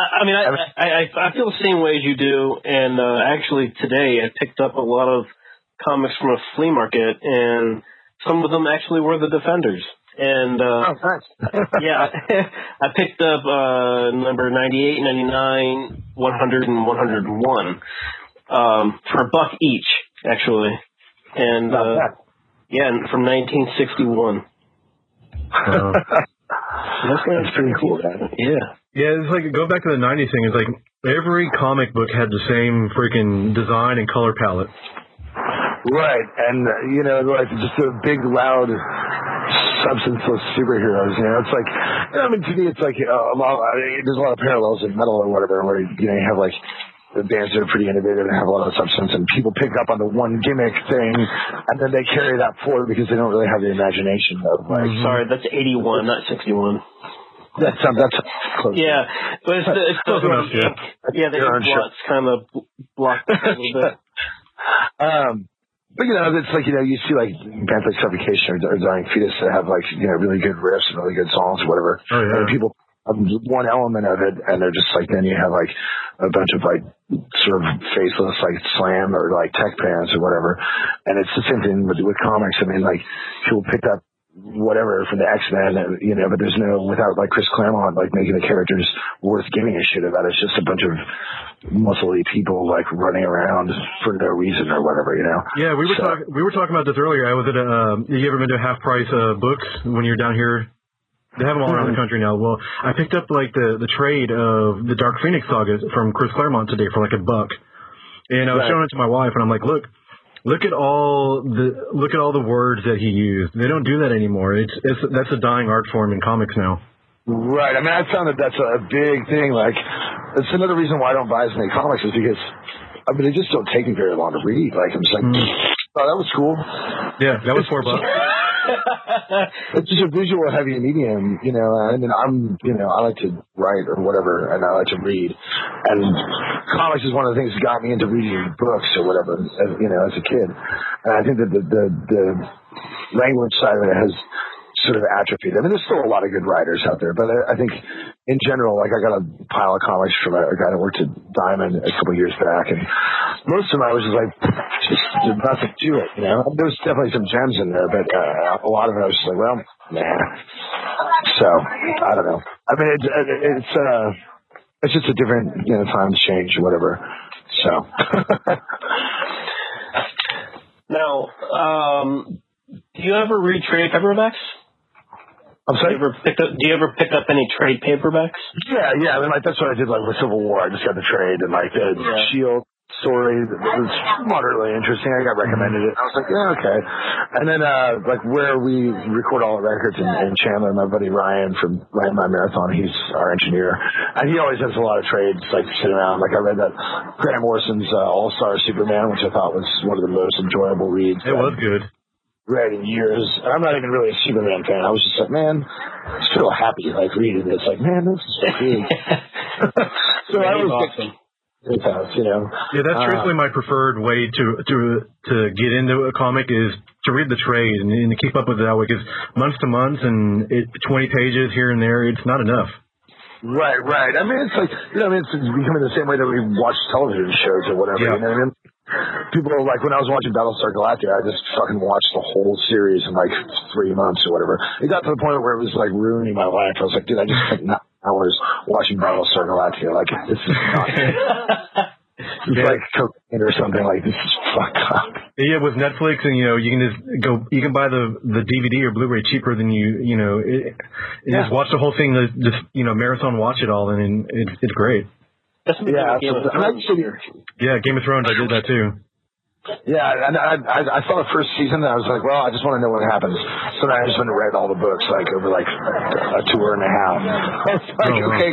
I feel the same way as you do, and actually today I picked up a lot of comics from a flea market, and some of them actually were the Defenders. And yeah, I picked up number 98, 99, 100, and 101 for $1 each, actually. And yeah, from 1961. That's pretty cool, man. Yeah. Yeah, it's like, go back to the 90s thing. It's like every comic book had the same freaking design and color palette. Right, and, like just a big, loud, substanceless superheroes, It's like, to me, it's like there's a lot of parallels in metal or whatever, where, you have, like, the bands that are pretty innovative and have a lot of substance, and people pick up on the one gimmick thing, and then they carry that forward because they don't really have the imagination of, like... Sorry, that's 81, not 61. That's close. Yeah, but it's close enough, yeah, the blots kind of blocked a little bit. But, it's like, you see, like, bands like Suffocation or Dying Fetus that have, like, really good riffs and really good songs or whatever. Oh, yeah. And people have one element of it, and they're just like, then you have, like, a bunch of, like, sort of faceless, like, slam or, like, tech bands or whatever. And it's the same thing with comics. I mean, like, people picked up whatever from the X-Men, but there's without, like, Chris Claremont, like, making the characters worth giving a shit about. It's just a bunch of muscly people, like, running around for no reason or whatever, Yeah, we were talking about this earlier. I was at you ever been to Half Price Books when you're down here? They have them all around the country now. Well, I picked up, like, the trade of the Dark Phoenix saga from Chris Claremont today for, like, $1. And I was showing it to my wife, and I'm like, Look at all the words that he used. They don't do that anymore. That's a dying art form in comics now. Right. I mean, I found that that's a big thing. Like, it's another reason why I don't buy as many comics is because, they just don't take me very long to read. Like, I'm just like, oh, that was cool. Yeah, that was $4. It's just a visual heavy medium, and then I like to write or whatever, and I like to read. And comics is one of the things that got me into reading books or whatever, as a kid. And I think that the language side of it has sort of atrophied. I mean, there's still a lot of good writers out there, but I think in general, like, I got a pile of comics from a guy that worked at Diamond a couple of years back, and most of them I was just like, there's nothing to it, There's definitely some gems in there, but a lot of it I was just like, well, nah. So, I don't know. I mean, it's just a different, times change or whatever. So. Now, do you ever read trade paperbacks? I'm sorry? Do you ever pick up any trade paperbacks? Yeah. I mean, like, that's what I did, like, with Civil War. I just got the trade, and, like, the S.H.I.E.L.D. story was moderately interesting. I got recommended it. I was like, yeah, okay. And then, like, where we record all the records in Chandler, my buddy Ryan from Ryan My Marathon, he's our engineer. And he always has a lot of trades, like, sitting around. Like, I read that Grant Morrison's All-Star Superman, which I thought was one of the most enjoyable reads. It was good. Read in years, and I'm not even really a Superman fan. I was just like, man, I just feel happy, like, reading this. Like, man, this is so big. So I was awesome. Yeah, that's truthfully my preferred way to get into a comic is to read the trade and to keep up with it that way, because month to month and 20 pages here and there, it's not enough. Right. I mean, it's like, it's becoming the same way that we watch television shows or whatever. Yeah. You know what I mean? People, like, when I was watching Battlestar Galactica, I just fucking watched the whole series in, like, 3 months or whatever. It got to the point where it was, like, ruining my life. I was like, dude, I just spent 9 hours watching Battlestar Galactica. Like, this is not it's like cocaine or something. Like, this is fucked up. Yeah, with Netflix, and, you can just you can buy the DVD or Blu-ray cheaper than just watch the whole thing, just, marathon watch it all, and it's great. Yeah, Game of Thrones. Yeah, Game of Thrones, I did that too. Yeah, and I saw the first season, and I was like, well, I just want to know what happens. So then I just went and read all the books, like, over, like, a tour and a half. I was like, okay.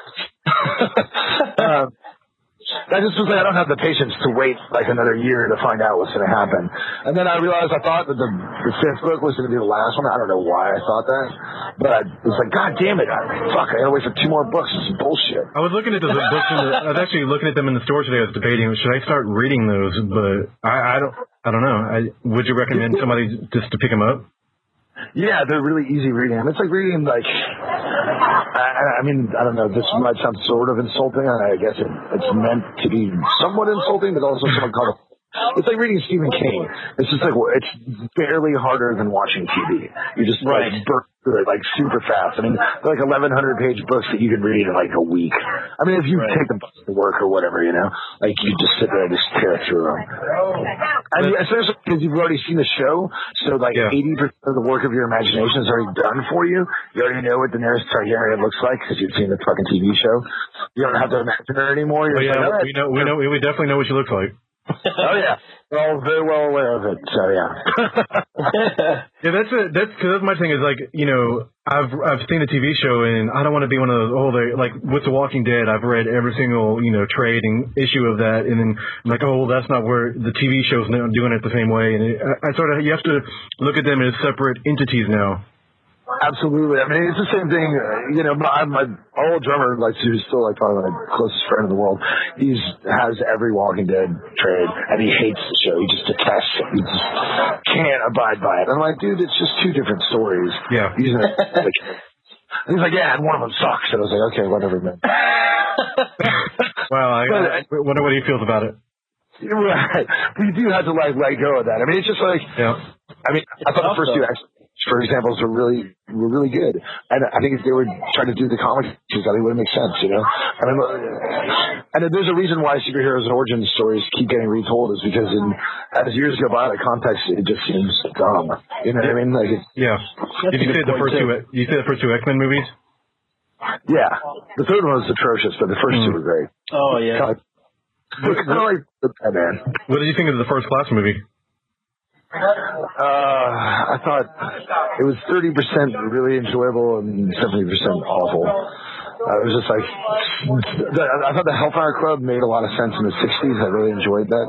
I just was like, I don't have the patience to wait, like, another year to find out what's going to happen. And then I realized I thought that the fifth book was going to be the last one. I don't know why I thought that. But I was like, God damn it. I got to wait for 2 more books. This is bullshit. I was looking at those books. I was actually looking at them in the store today. I was debating, should I start reading those? But I don't know. Would you recommend somebody just to pick them up? Yeah, they're really easy reading. It's like reading, like, I mean, I don't know, this might sound sort of insulting, and I guess it's meant to be somewhat insulting, but also someone called It's like reading Stephen King. It's just like, it's barely harder than watching TV. You just like burn through it like super fast. I mean, they're like 1,100-page books that you can read in like a week. I mean, if you take the bus to work or whatever, you know, like you just sit there and just tear through them. I mean, especially because you've already seen the show, so like 80% of the work of your imagination is already done for you. You already know what Daenerys Targaryen looks like because you've seen the fucking TV show. You don't have to imagine her anymore. We definitely know what she looks like. Oh yeah, we're all very well aware of it. So yeah. That's my thing is like, you know, I've seen the TV show and I don't want to be one of those like with The Walking Dead. I've read every single, you know, trade and issue of that, and then I'm like, oh, well, that's not where the TV show's not doing it the same way. And I sort of, you have to look at them as separate entities now. Absolutely. I mean, it's the same thing. You know, my old drummer, like, who's still like probably my closest friend in the world, has every Walking Dead trade, and he hates the show. He just detests it. He just can't abide by it. I'm like, dude, it's just two different stories. Yeah. He's like, yeah, and one of them sucks. And I was like, okay, whatever, man. Well, I wonder what he feels about it. Right. But you do have to like let go of that. I mean, it's just like, I mean, I thought the first two actually, for examples, were really good, and I think if they were trying to do the comics, it would make sense, you know. I mean, and there's a reason why superheroes and origin stories keep getting retold, is because as years go by, the context it just seems dumb. You know what I mean? Like, Did you say the first two? You say the first two X-Men movies? Yeah, the third one was atrocious, but the first two were great. Oh yeah. It's kind of like the Batman. What did you think of the First Class movie? I thought it was 30% really enjoyable and 70% awful. It was just like, I thought the Hellfire Club made a lot of sense in the 60s. I really enjoyed that.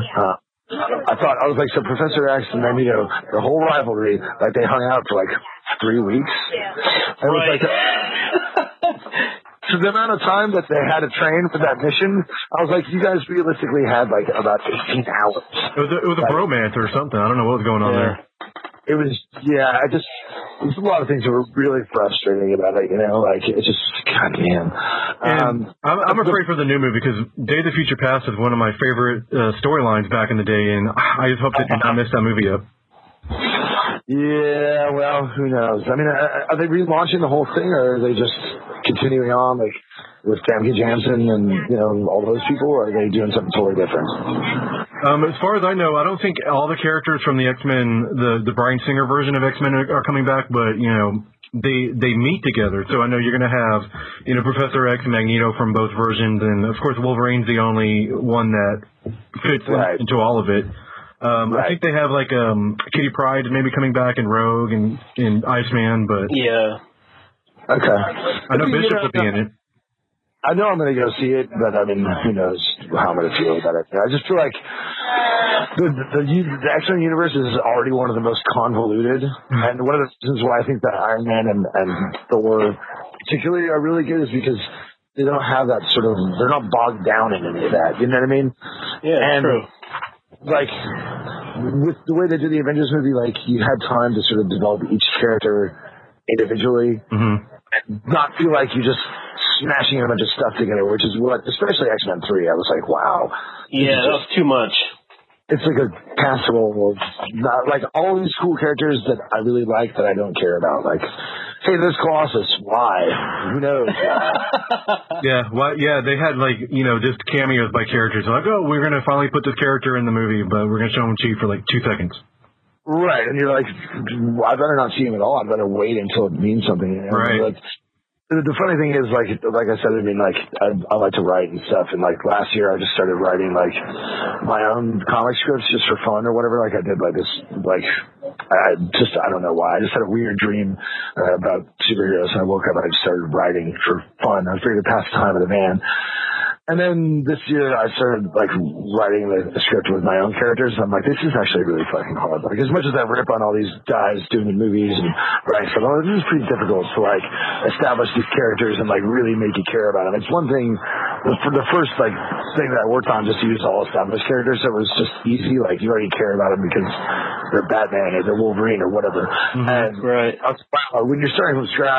I was like, so Professor X and Magneto, the whole rivalry, like they hung out for like 3 weeks. And it was like, so the amount of time that they had to train for that mission, I was like, you guys realistically had like about 18 hours. It was a bromance or something. I don't know what was going on there. It was, there's a lot of things that were really frustrating about it, you know, like, it's just, goddamn. I'm afraid for the new movie because Day of the Future Past is one of my favorite storylines back in the day, and I just hope they do not mess that movie up. Yeah, well, who knows? I mean, are they relaunching the whole thing, or are they just continuing on, like, with Famke Janssen and, you know, all those people, or are they doing something totally different? As far as I know, I don't think all the characters from the X-Men, the Bryan Singer version of X-Men are coming back, but, you know, they meet together. So I know you're going to have, you know, Professor X and Magneto from both versions, and, of course, Wolverine's the only one that fits into all of it. I think they have, like, Kitty Pryde maybe coming back, and Rogue and Iceman, but... Yeah. Okay. I know Bishop will be in it. I know I'm going to go see it, but I mean, who knows how I'm going to feel about it. I just feel like the X-Men universe is already one of the most convoluted, and one of the reasons why I think that Iron Man and Thor particularly are really good is because they don't have that sort of, they're not bogged down in any of that. You know what I mean? Yeah, and, true. Like, with the way they did the Avengers movie, like, you had time to sort of develop each character individually, and not feel like you just smashing a bunch of stuff together, which is what, especially X-Men 3, I was like, wow. Yeah, that was too much. It's like a casserole of, not, like, all these cool characters that I really like that I don't care about. Like, hey, there's Colossus. Why? Who knows? They had, like, you know, just cameos by characters. Like, oh, we're going to finally put this character in the movie, but we're going to show him to you for, like, 2 seconds. Right, and you're like, I'd better not see him at all. I'd better wait until it means something. You know? Right. Like, the funny thing is, like I said, I mean, like, I like to write and stuff, and, like, last year I just started writing, like, my own comic scripts just for fun or whatever. Like, I did, like, this, like, I don't know why. I just had a weird dream about superheroes, and I woke up and I just started writing for fun. I figured to pass the time of the man. And then this year I started, like, writing the script with my own characters. I'm like, this is actually really fucking hard. Like, as much as I rip on all these guys doing the movies and writing stuff, this is pretty difficult to, like, establish these characters and, like, really make you care about them. It's one thing, for the first, like, thing that I worked on just to use all established characters, that was just easy. Like, you already care about them because they're Batman or they're Wolverine or whatever. And right. wow, when you're starting from scratch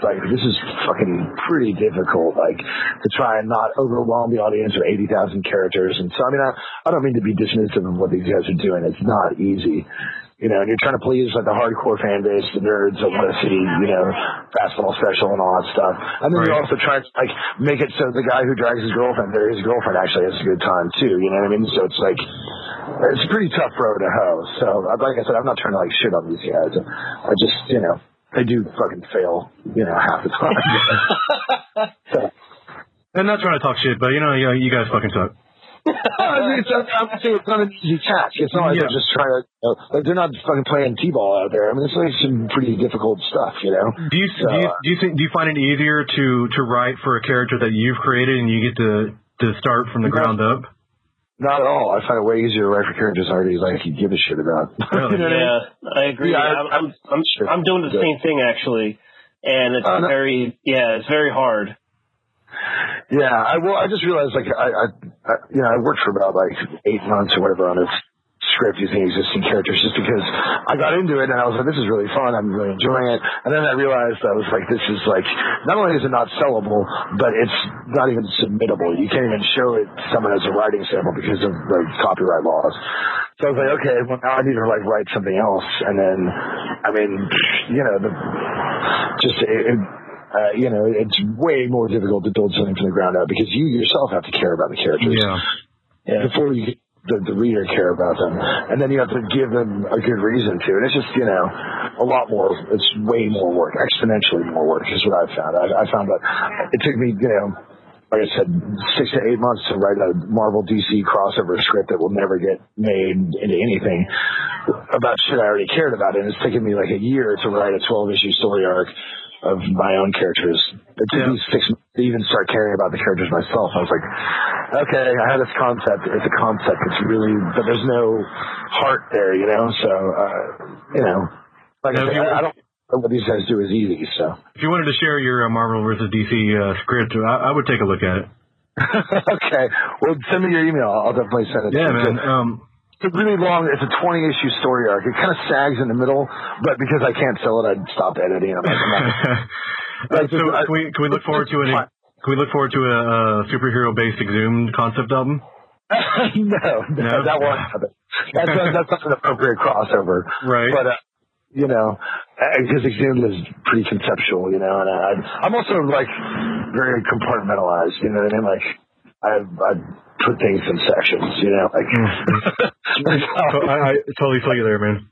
like, this is fucking pretty difficult, like, to try and not overwhelm the audience with 80,000 characters. And so, I mean, I don't mean to be dismissive of what these guys are doing. It's not easy. You know, and you're trying to please, like, the hardcore fan base, the nerds that want to see, you know, Fastball Special and all that stuff. And then you're also trying to, like, make it so the guy who drags his girlfriend there, his girlfriend actually has a good time, too. You know what I mean? So it's like, it's a pretty tough road to hoe. So, like I said, I'm not trying to, like, shit on these guys. I just, you know, they do fucking fail, you know, half the time. So. I'm not trying to talk shit, but, you know, you guys fucking suck. I'm saying it's not an easy task. It's not like they're just trying to, you know, like they're not fucking playing t-ball out there. I mean, it's like some pretty difficult stuff, you know. Do you find it easier to write for a character that you've created and you get to start from the ground up? Not at all. I find it way easier to write for characters I already like you give a shit about. Really? You know Yeah, I agree. Yeah, I'm doing the same thing actually, and it's it's very hard. Yeah, I just realized, like, I worked for about, like, 8 months or whatever on this script using existing characters just because I got into it and I was like, this is really fun. I'm really enjoying it. And then I realized I was like, this is like, not only is it not sellable, but it's not even submittable. You can't even show it to someone as a writing sample because of the copyright laws. So I was like, okay, well, now I need to, like, write something else. And then, I mean, you know, you know, it's way more difficult to build something from the ground up because you yourself have to care about the characters. Yeah. Before you the reader care about them. And then you have to give them a good reason to. And it's just, you know, a lot more, it's way more work, exponentially more work is what I've found. I found that it took me, you know, like I said, 6 to 8 months to write a Marvel DC crossover script that will never get made into anything about shit I already cared about. And it's taken me like a year to write a 12-issue story arc of my own characters. It took me 6 months to even start caring about the characters myself. I was like, okay, I had this concept. It's a concept. It's really, but there's no heart there, you know? So, you know, like I said, I don't know what these guys do is easy, so. If you wanted to share your Marvel versus DC script, I would take a look at it. Okay. Well, send me your email. I'll definitely send it to you. Yeah, man. It's really long. It's a 20-issue story arc. It kind of sags in the middle, but because I can't sell it, I'd stop editing. I'm like, so can we look forward to a superhero-based Exhumed concept album? No, that won't happen. That's not an appropriate crossover, right? But you know, because Exhumed is pretty conceptual, you know, and I'm also like very compartmentalized. You know what I mean? Like I put things in sections, you know, like. I totally feel you there, man.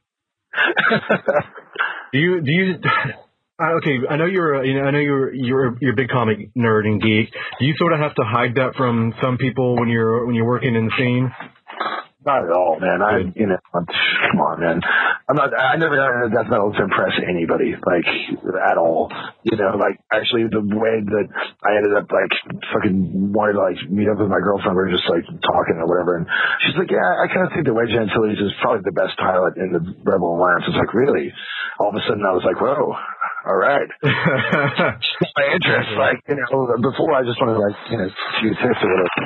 Do you? Okay, I know you're a big comic nerd and geek. Do you sort of have to hide that from some people when you're working in the scene? Not at all, man. Come on, man. I never got into death metal to impress anybody, like, at all. You know, like, actually, the way that I ended up, like, fucking wanted to, like, meet up with my girlfriend, we were just, like, talking or whatever, and she's like, yeah, I kind of think the Wedge Antilles is probably the best pilot in the Rebel Alliance. It's like, really? All of a sudden, I was like, whoa. All right. My interest, like, you know, before I just wanted to, like, you know, shoot tips or whatever.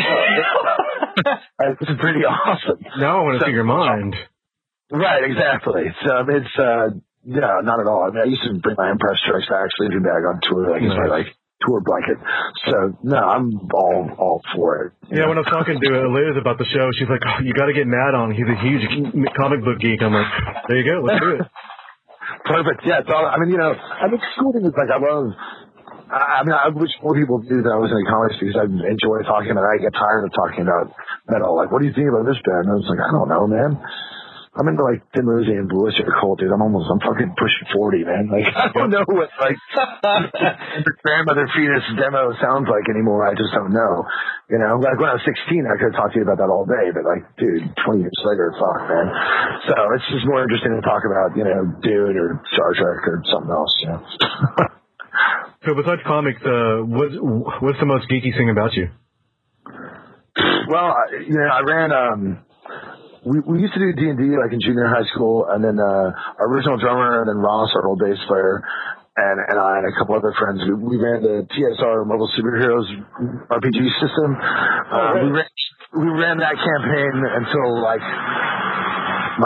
This is pretty awesome. Now I want to see your mind. Right, exactly. So it's, yeah, not at all. I mean, I used to bring my Empire Strikes Back sleeping bag on tour, like, it's my, like, tour blanket. So, no, I'm all for it. Yeah, when I was talking to Liz about the show, she's like, oh, you got to get Matt on. He's a huge comic book geek. I'm like, there you go. Let's do it. Perfect. Yeah, it's all, I mean, you know, I think school thing is like, I wish more people knew that I was in comics because I enjoy talking about it. I get tired of talking about metal. Like, what do you think about this band? And I was like, I don't know, man. I'm into, like, Thin Lizzy and Blue Oyster Cult, dude. I'm fucking pushing 40, man. Like, I don't know what, like, the grandmother fetus demo sounds like anymore. I just don't know. You know, like, when I was 16, I could have talked to you about that all day, but, like, dude, 20 years later, fuck, man. So it's just more interesting to talk about, you know, Dune or Star Trek or something else, you know. So besides comics, what's the most geeky thing about you? Well, you know, I ran, we used to do D&D like in junior high school, and then our original drummer and then Ross, our old bass player, and I and a couple other friends, we ran the TSR Marvel Superheroes RPG system. We ran that campaign until like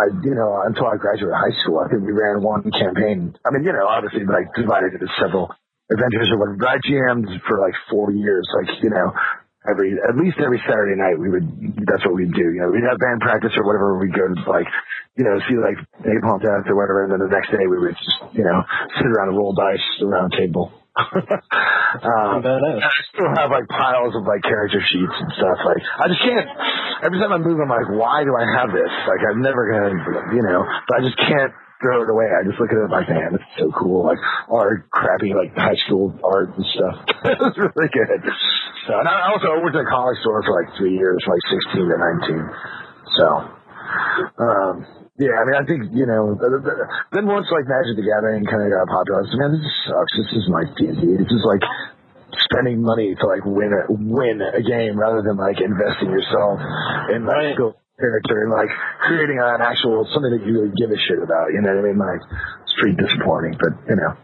until I graduated high school. I think we ran one campaign. I mean, you know, obviously like divided into several Adventures or whatever. But I GM'd for like 4 years, like, you know, at least every Saturday night that's what we'd do. You know, we'd have band practice or whatever. We'd go to like, you know, see like Napalm Death or whatever. And then the next day we would just, you know, sit around and roll dice around a table. I still have like piles of like character sheets and stuff. Like I just can't, every time I move, I'm like, why do I have this? Like I'm never going to, you know, but I just can't throw it away. I just look at it like, man, it's so cool. Like art, crappy, like high school art and stuff. It was really good. So, and I also worked at a comic store for like 3 years, like 16 to 19. So, yeah, I mean, I think, you know, then once like Magic the Gathering kind of got popular, I was like, man, this sucks. This is my D&D. This is like spending money to like win a game rather than like investing yourself in like character and like creating an actual something that you really give a shit about. You know what I mean? Like it's pretty disappointing, but you know.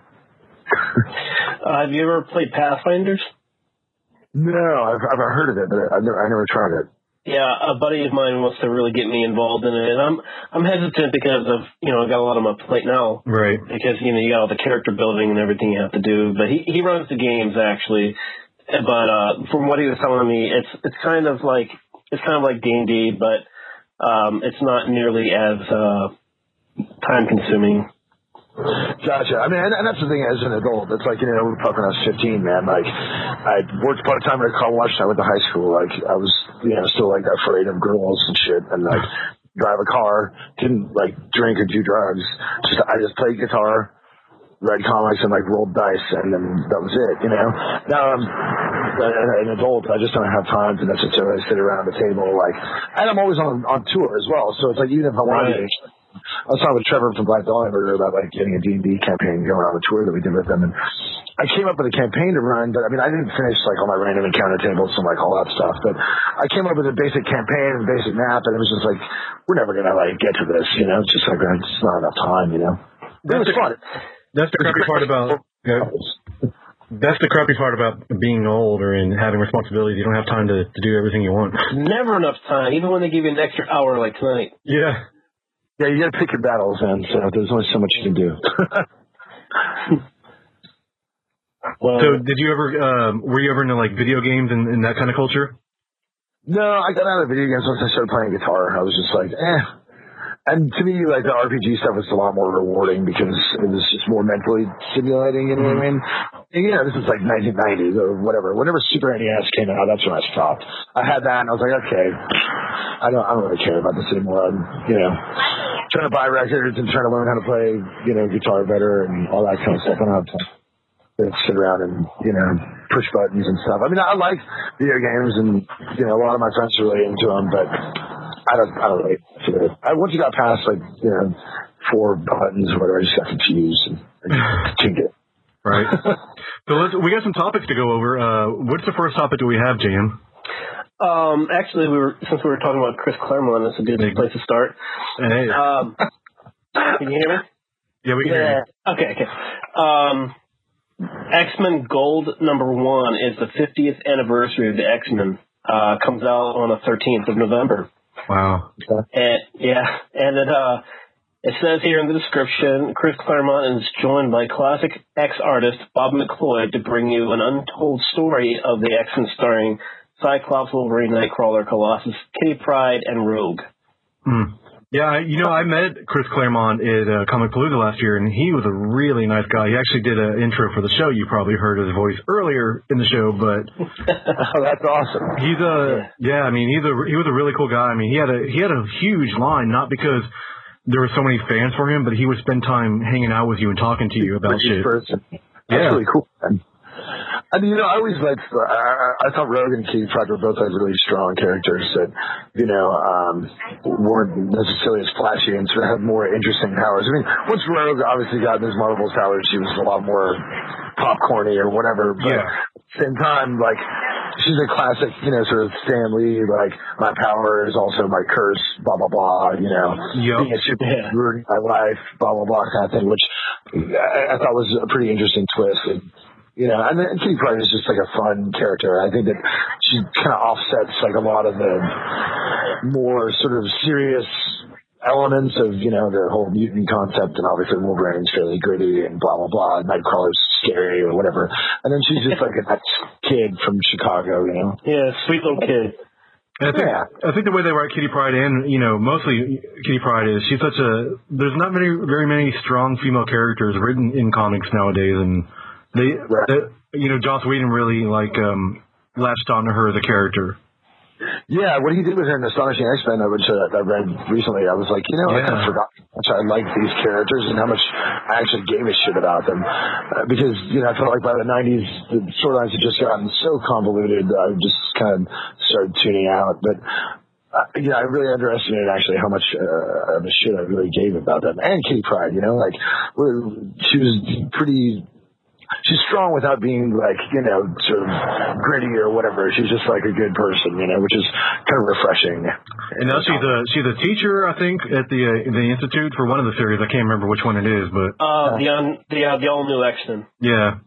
Have you ever played Pathfinders? No, I've heard of it, but I never tried it. Yeah, a buddy of mine wants to really get me involved in it, and I'm hesitant because of, you know, I got a lot on my plate now. Right. Because, you know, you got all the character building and everything you have to do. But he runs the games actually. But from what he was telling me, it's kind of like D&D, but it's not nearly as time consuming. Gotcha. I mean, and that's the thing as an adult. It's like, you know, when I was 15, man, like, I worked part-time at a car wash. I went to high school. Like, I was, you know, still, like, afraid of girls and shit. And, like, drive a car, didn't, like, drink or do drugs. I just played guitar, read comics, and, like, rolled dice. And then that was it, you know? Now I'm an adult. I just don't have time to necessarily sit around the table, like, and I'm always on tour as well. So it's like, even if I wanted to, I was talking with Trevor from Black Dahlia about like getting a D&D campaign going on the tour that we did with them, and I came up with a campaign to run, but I mean I didn't finish like all my random encounter tables and like all that stuff, but I came up with a basic campaign and basic map, and it was just like we're never gonna like get to this, you know? It's just like it's not enough time, you know. It was fun. That's the crappy part about. That's the crappy part about being older and having responsibilities. You don't have time to do everything you want. Never enough time, even when they give you an extra hour like tonight. Yeah. Yeah, you got to pick your battles, man. So there's only so much you can do. Well, so did you ever? Were you ever into like video games and that kind of culture? No, I got out of video games once I started playing guitar. I was just like, eh. And to me, like the RPG stuff was a lot more rewarding because it was just more mentally stimulating. You know what I mean? And, you know, this is like 1990s or whatever. Whenever Super NES came out, that's when I stopped. I had that, and I was like, okay, I don't really care about this anymore. I'm, you know, trying to buy records and trying to learn how to play, you know, guitar better and all that kind of stuff. I don't have time to sit around and, you know, push buttons and stuff. I mean, I like video games, and you know, a lot of my friends are really into them, but I don't really. Once you got past like, you know, 4 buttons or whatever, I just got confused and couldn't get it. Right. So we got some topics to go over. What's the first topic that we have, JM? Actually, since we were talking about Chris Claremont, that's a good place to start. Hey. Can you hear me? Yeah, we can hear you. Okay. X-Men Gold #1 is the 50th anniversary of the X-Men. Comes out on the 13th of November. Wow. And it says here in the description, Chris Claremont is joined by classic X artist Bob McLeod to bring you an untold story of the X-Men starring Cyclops, Wolverine, Nightcrawler, Colossus, Kitty Pryde, and Rogue. Yeah, you know, I met Chris Claremont at Comicpalooza last year, and he was a really nice guy. He actually did an intro for the show. You probably heard his voice earlier in the show, but oh, that's awesome. He's I mean, he was a really cool guy. I mean, he had a huge line, not because there were so many fans for him, but he would spend time hanging out with you and talking to you about shit. That's really cool, man. I mean, you know, I always liked, I thought Rogue and Kitty Pryde were both like really strong characters that, you know, weren't necessarily as flashy and sort of had more interesting powers. I mean, once Rogue obviously got Ms. Marvel's powers, she was a lot more popcorny or whatever. But at the same time, like, she's a classic, you know, sort of Stan Lee, like, my power is also my curse, blah, blah, blah, you know, being a superhero, ruining my life, blah, blah, blah kind of thing, which I thought was a pretty interesting twist. And, you know, and then Kitty Pryde is just like a fun character. I think that she kind of offsets like a lot of the more sort of serious elements of, you know, the whole mutant concept. And obviously Wolverine's fairly gritty and blah, blah, blah. Nightcrawler's scary or whatever. And then she's just like a nice kid from Chicago, you know? Yeah, sweet little kid. I think the way they write Kitty Pryde and, mostly Kitty Pryde is there's not very many strong female characters written in comics nowadays, and Joss Whedon really latched onto her as a character. Yeah, what he did with her in Astonishing X-Men, which I read recently, I was like, I kind of forgot how much I liked these characters and how much I actually gave a shit about them. Because, I felt like by the 90s, the storylines had just gotten so convoluted, I just kind of started tuning out. But, I really underestimated actually how much of a shit I really gave about them. And Kitty Pryde, she was pretty... She's strong without being sort of gritty or whatever. She's just like a good person, which is kind of refreshing. And now she's a teacher, I think, at the Institute for one of the series. I can't remember which one it is, but the all new X-Men. Yeah.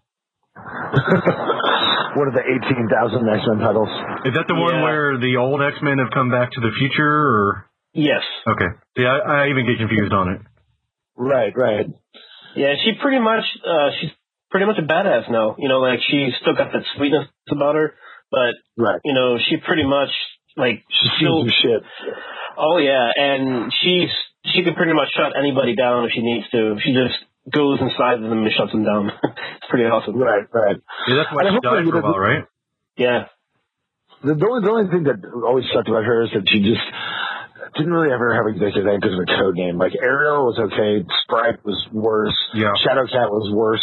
What are the 18,000 X-Men titles? Is that the one where the old X-Men have come back to the future, or? Yes. Okay. Yeah, I even get confused on it. Right. Yeah, she's pretty much a badass now. She's still got that sweetness about her, but she pretty much she's some shit. Oh yeah, and she can pretty much shut anybody down if she needs to. She just goes inside of them and shuts them down. It's pretty awesome. Right. Yeah, that's why she died for a while, right? Yeah. The only thing that always sucked about her is that she just didn't really ever have a executive name because of a code name. Like Ariel was okay, Sprite was worse, Shadowcat was worse.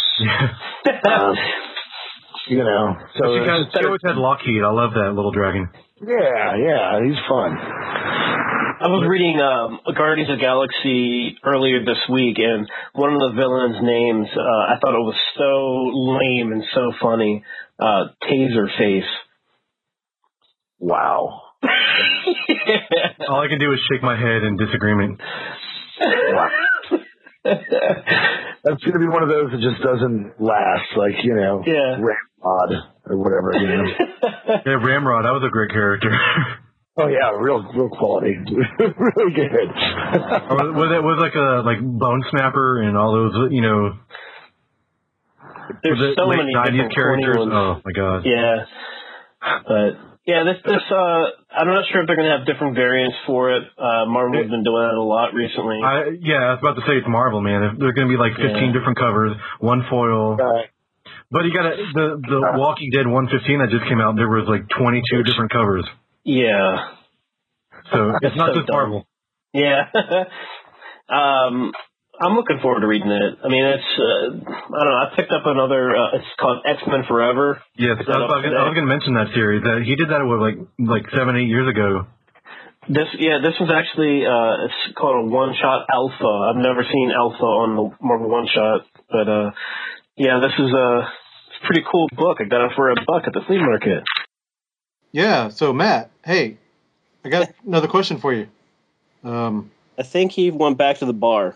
So she always had Lockheed. I love that little dragon. Yeah, he's fun. I was reading Guardians of the Galaxy earlier this week, and one of the villains' names, I thought it was so lame and so funny. Taserface. Wow. All I can do is shake my head in disagreement. Wow. That's going to be one of those that just doesn't last, Ramrod or whatever. Yeah, Ramrod, that was a great character. Oh yeah, real quality, really good. was Bone Snapper and all those, There's so many different characters. ones. Oh my god. Yeah, but. Yeah, this I'm not sure if they're going to have different variants for it. Marvel's been doing it a lot recently. I was about to say it's Marvel, man. They're going to be 15 different covers, one foil. Right. But you got the Walking Dead 115 that just came out. There was 22 different covers. Yeah. So it's not just Marvel. Yeah. I'm looking forward to reading it. I mean, it's, I don't know, I picked up another, it's called X-Men Forever. Yes, I was going to mention that series. He did that like 7-8 years ago. This was actually, it's called a one-shot Alpha. I've never seen Alpha on the Marvel one-shot, but, this is a pretty cool book. I got it for $1 at the flea market. Yeah, so Matt, hey, I got another question for you. I think he went back to the bar.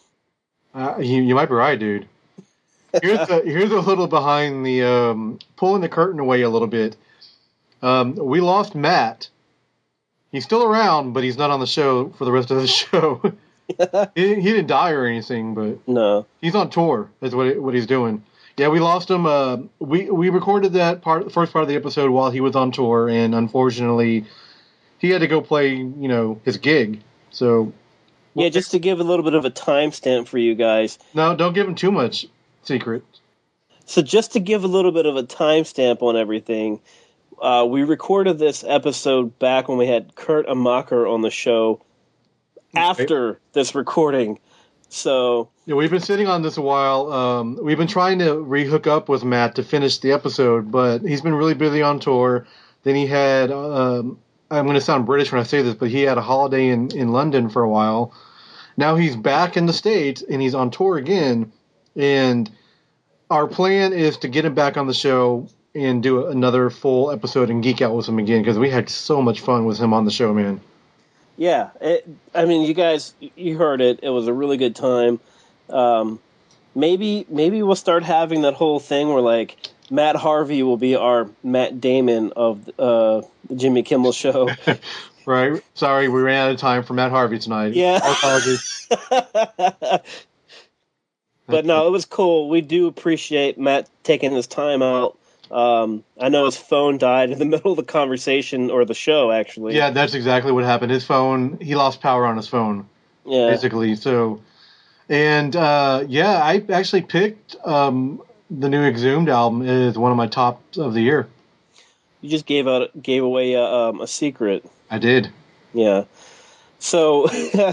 You might be right, dude. Here's a little behind the pulling the curtain away a little bit. We lost Matt. He's still around, but he's not on the show for the rest of the show. He didn't die or anything, but no, he's on tour. That's what he's doing. Yeah, we lost him. We recorded that first part of the episode while he was on tour, and unfortunately, he had to go play his gig. So. Yeah, just to give a little bit of a timestamp for you guys. No, don't give him too much secret. So just to give a little bit of a timestamp on everything, we recorded this episode back when we had Kurt Amacher on the show after this recording. So yeah, we've been sitting on this a while. We've been trying to re-hook up with Matt to finish the episode, but he's been really busy on tour. Then he had... I'm going to sound British when I say this, but he had a holiday in London for a while. Now he's back in the States, and he's on tour again. And our plan is to get him back on the show and do another full episode and geek out with him again, because we had so much fun with him on the show, man. Yeah. You guys, you heard it. It was a really good time. Maybe we'll start having that whole thing where, Matt Harvey will be our Matt Damon of the Jimmy Kimmel Show. Right. Sorry, we ran out of time for Matt Harvey tonight. Yeah. Our apologies. But no, it was cool. We do appreciate Matt taking his time out. I know his phone died in the middle of the conversation, or the show, actually. Yeah, that's exactly what happened. His phone, he lost power on his phone, basically. So, and I actually picked the new Exhumed album as one of my top of the year. You just gave away a secret. I did. Yeah. So,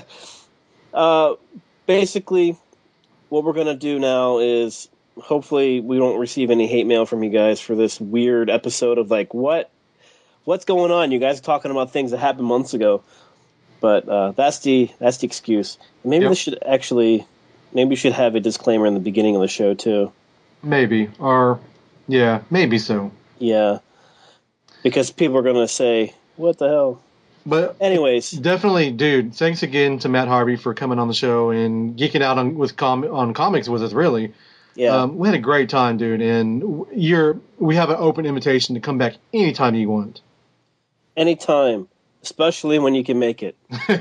basically, what we're gonna do now is, hopefully we don't receive any hate mail from you guys for this weird episode of like, what's going on? You guys are talking about things that happened months ago, but that's the excuse. Maybe we should have a disclaimer in the beginning of the show too. Maybe so. Yeah, because people are gonna say, "What the hell?" But anyways, definitely, dude. Thanks again to Matt Harvey for coming on the show and geeking out on comics with us. Really. Yeah, we had a great time, dude, and we have an open invitation to come back anytime you want. Anytime, especially when you can make it.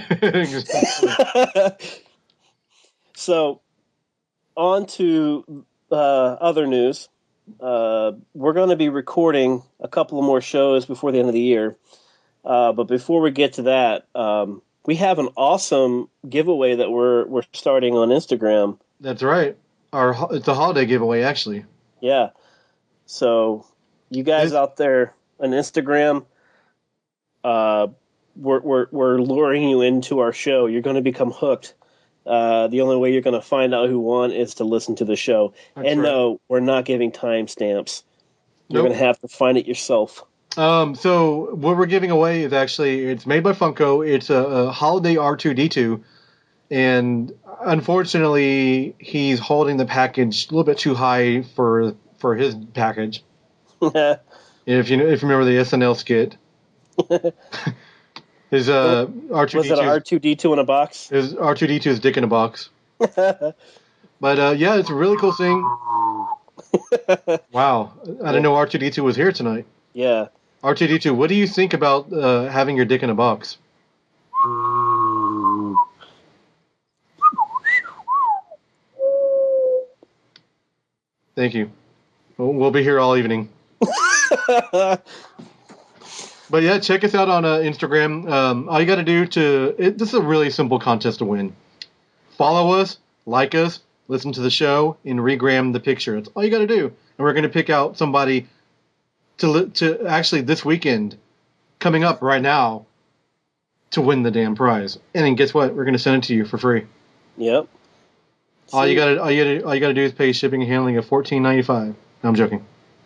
So, on to other news. We're going to be recording a couple of more shows before the end of the year. But before we get to that, we have an awesome giveaway that we're starting on Instagram. That's right. It's a holiday giveaway, actually. Yeah. So, you guys out there on Instagram, we're luring you into our show. You're going to become hooked. The only way you're going to find out who won is to listen to the show. That's right. No, we're not giving timestamps. You're going to have to find it yourself. So what we're giving away is actually, it's made by Funko. It's a holiday R2-D2. And unfortunately, he's holding the package a little bit too high for his package. If you remember the SNL skit, his R2-D2 was it an R2-D2 in a box? His R2-D2's dick in a box. But it's a really cool thing. Wow, I didn't know R2-D2 was here tonight. Yeah, R2-D2, what do you think about having your dick in a box? Thank you. We'll be here all evening. But yeah, check us out on Instagram. All you got to do this is a really simple contest to win. Follow us, like us, listen to the show, and regram the picture. That's all you got to do. And we're going to pick out somebody to actually this weekend, coming up right now, to win the damn prize. And then guess what? We're going to send it to you for free. Yep. All you gotta do is pay shipping and handling of $14.95. No, I'm joking.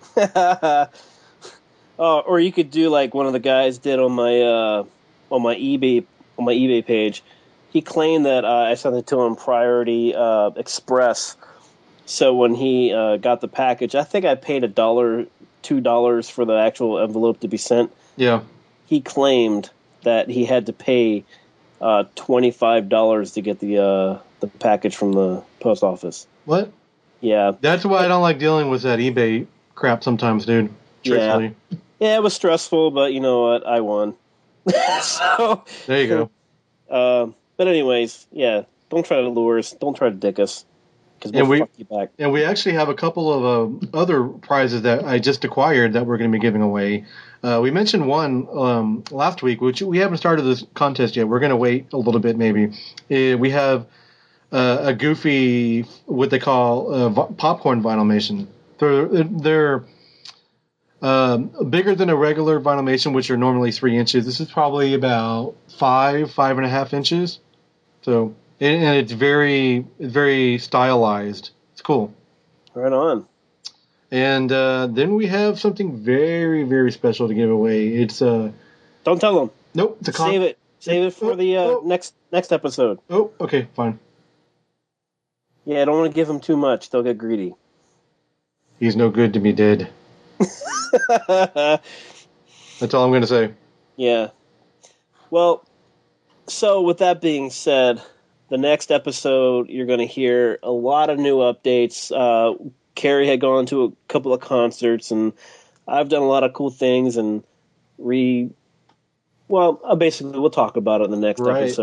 Or you could do like one of the guys did on my eBay page. He claimed that I sent it to him priority express. So when he got the package, I think I paid $1, $2 for the actual envelope to be sent. Yeah. He claimed that he had to pay $25 to get the package from the post office. What? Yeah. That's why I don't like dealing with that eBay crap sometimes, dude. Truthfully. Yeah, it was stressful, but you know what? I won. So there you go. But anyways, yeah, don't try to lure us. Don't try to dick us, because we'll fuck you back. And we actually have a couple of other prizes that I just acquired that we're going to be giving away. We mentioned one last week, which we haven't started this contest yet. We're going to wait a little bit, maybe. We have a Goofy, what they call popcorn Vinylmation. They're bigger than a regular Vinylmation, which are normally 3 inches. This is probably about 5.5 inches. So, and it's very stylized. It's cool. Right on. And then we have something very, very special to give away. It's don't tell them. Nope. Save it for the next episode. Oh, okay, fine. Yeah, I don't want to give them too much. They'll get greedy. He's no good to me dead. That's all I'm going to say. Yeah. Well, so with that being said, the next episode you're going to hear a lot of new updates. Carrie had gone to a couple of concerts, and I've done a lot of cool things, and basically we'll talk about it in the next episode.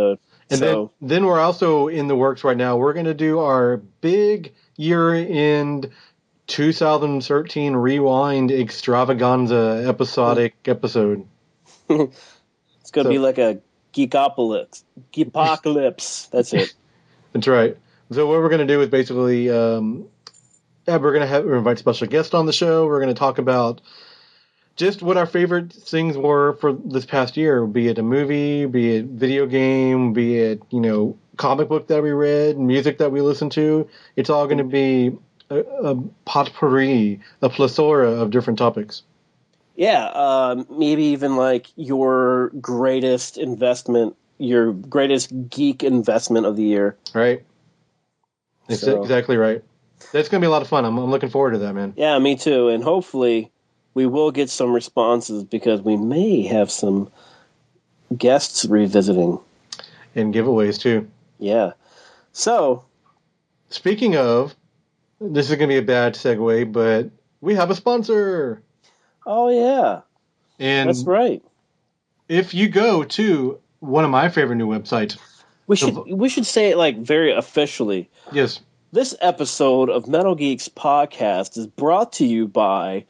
And then we're also in the works right now. We're going to do our big year-end 2013 Rewind Extravaganza episodic episode. It's going to be like a geekopolis. Geepocalypse. That's it. That's right. So what we're going to do is basically, we're going to invite special guests on the show. We're going to talk about just what our favorite things were for this past year, be it a movie, be it video game, be it, comic book that we read, music that we listened to. It's all going to be a potpourri, a plethora of different topics. Yeah, maybe even like your greatest investment, your greatest geek investment of the year. Right. Exactly right. That's going to be a lot of fun. I'm looking forward to that, man. Yeah, me too. And hopefully we will get some responses because we may have some guests revisiting. And giveaways, too. Yeah. So, speaking of, this is going to be a bad segue, but we have a sponsor. Oh, yeah. And that's right. If you go to one of my favorite new websites. We should say it like very officially. Yes. This episode of Metal Geeks Podcast is brought to you by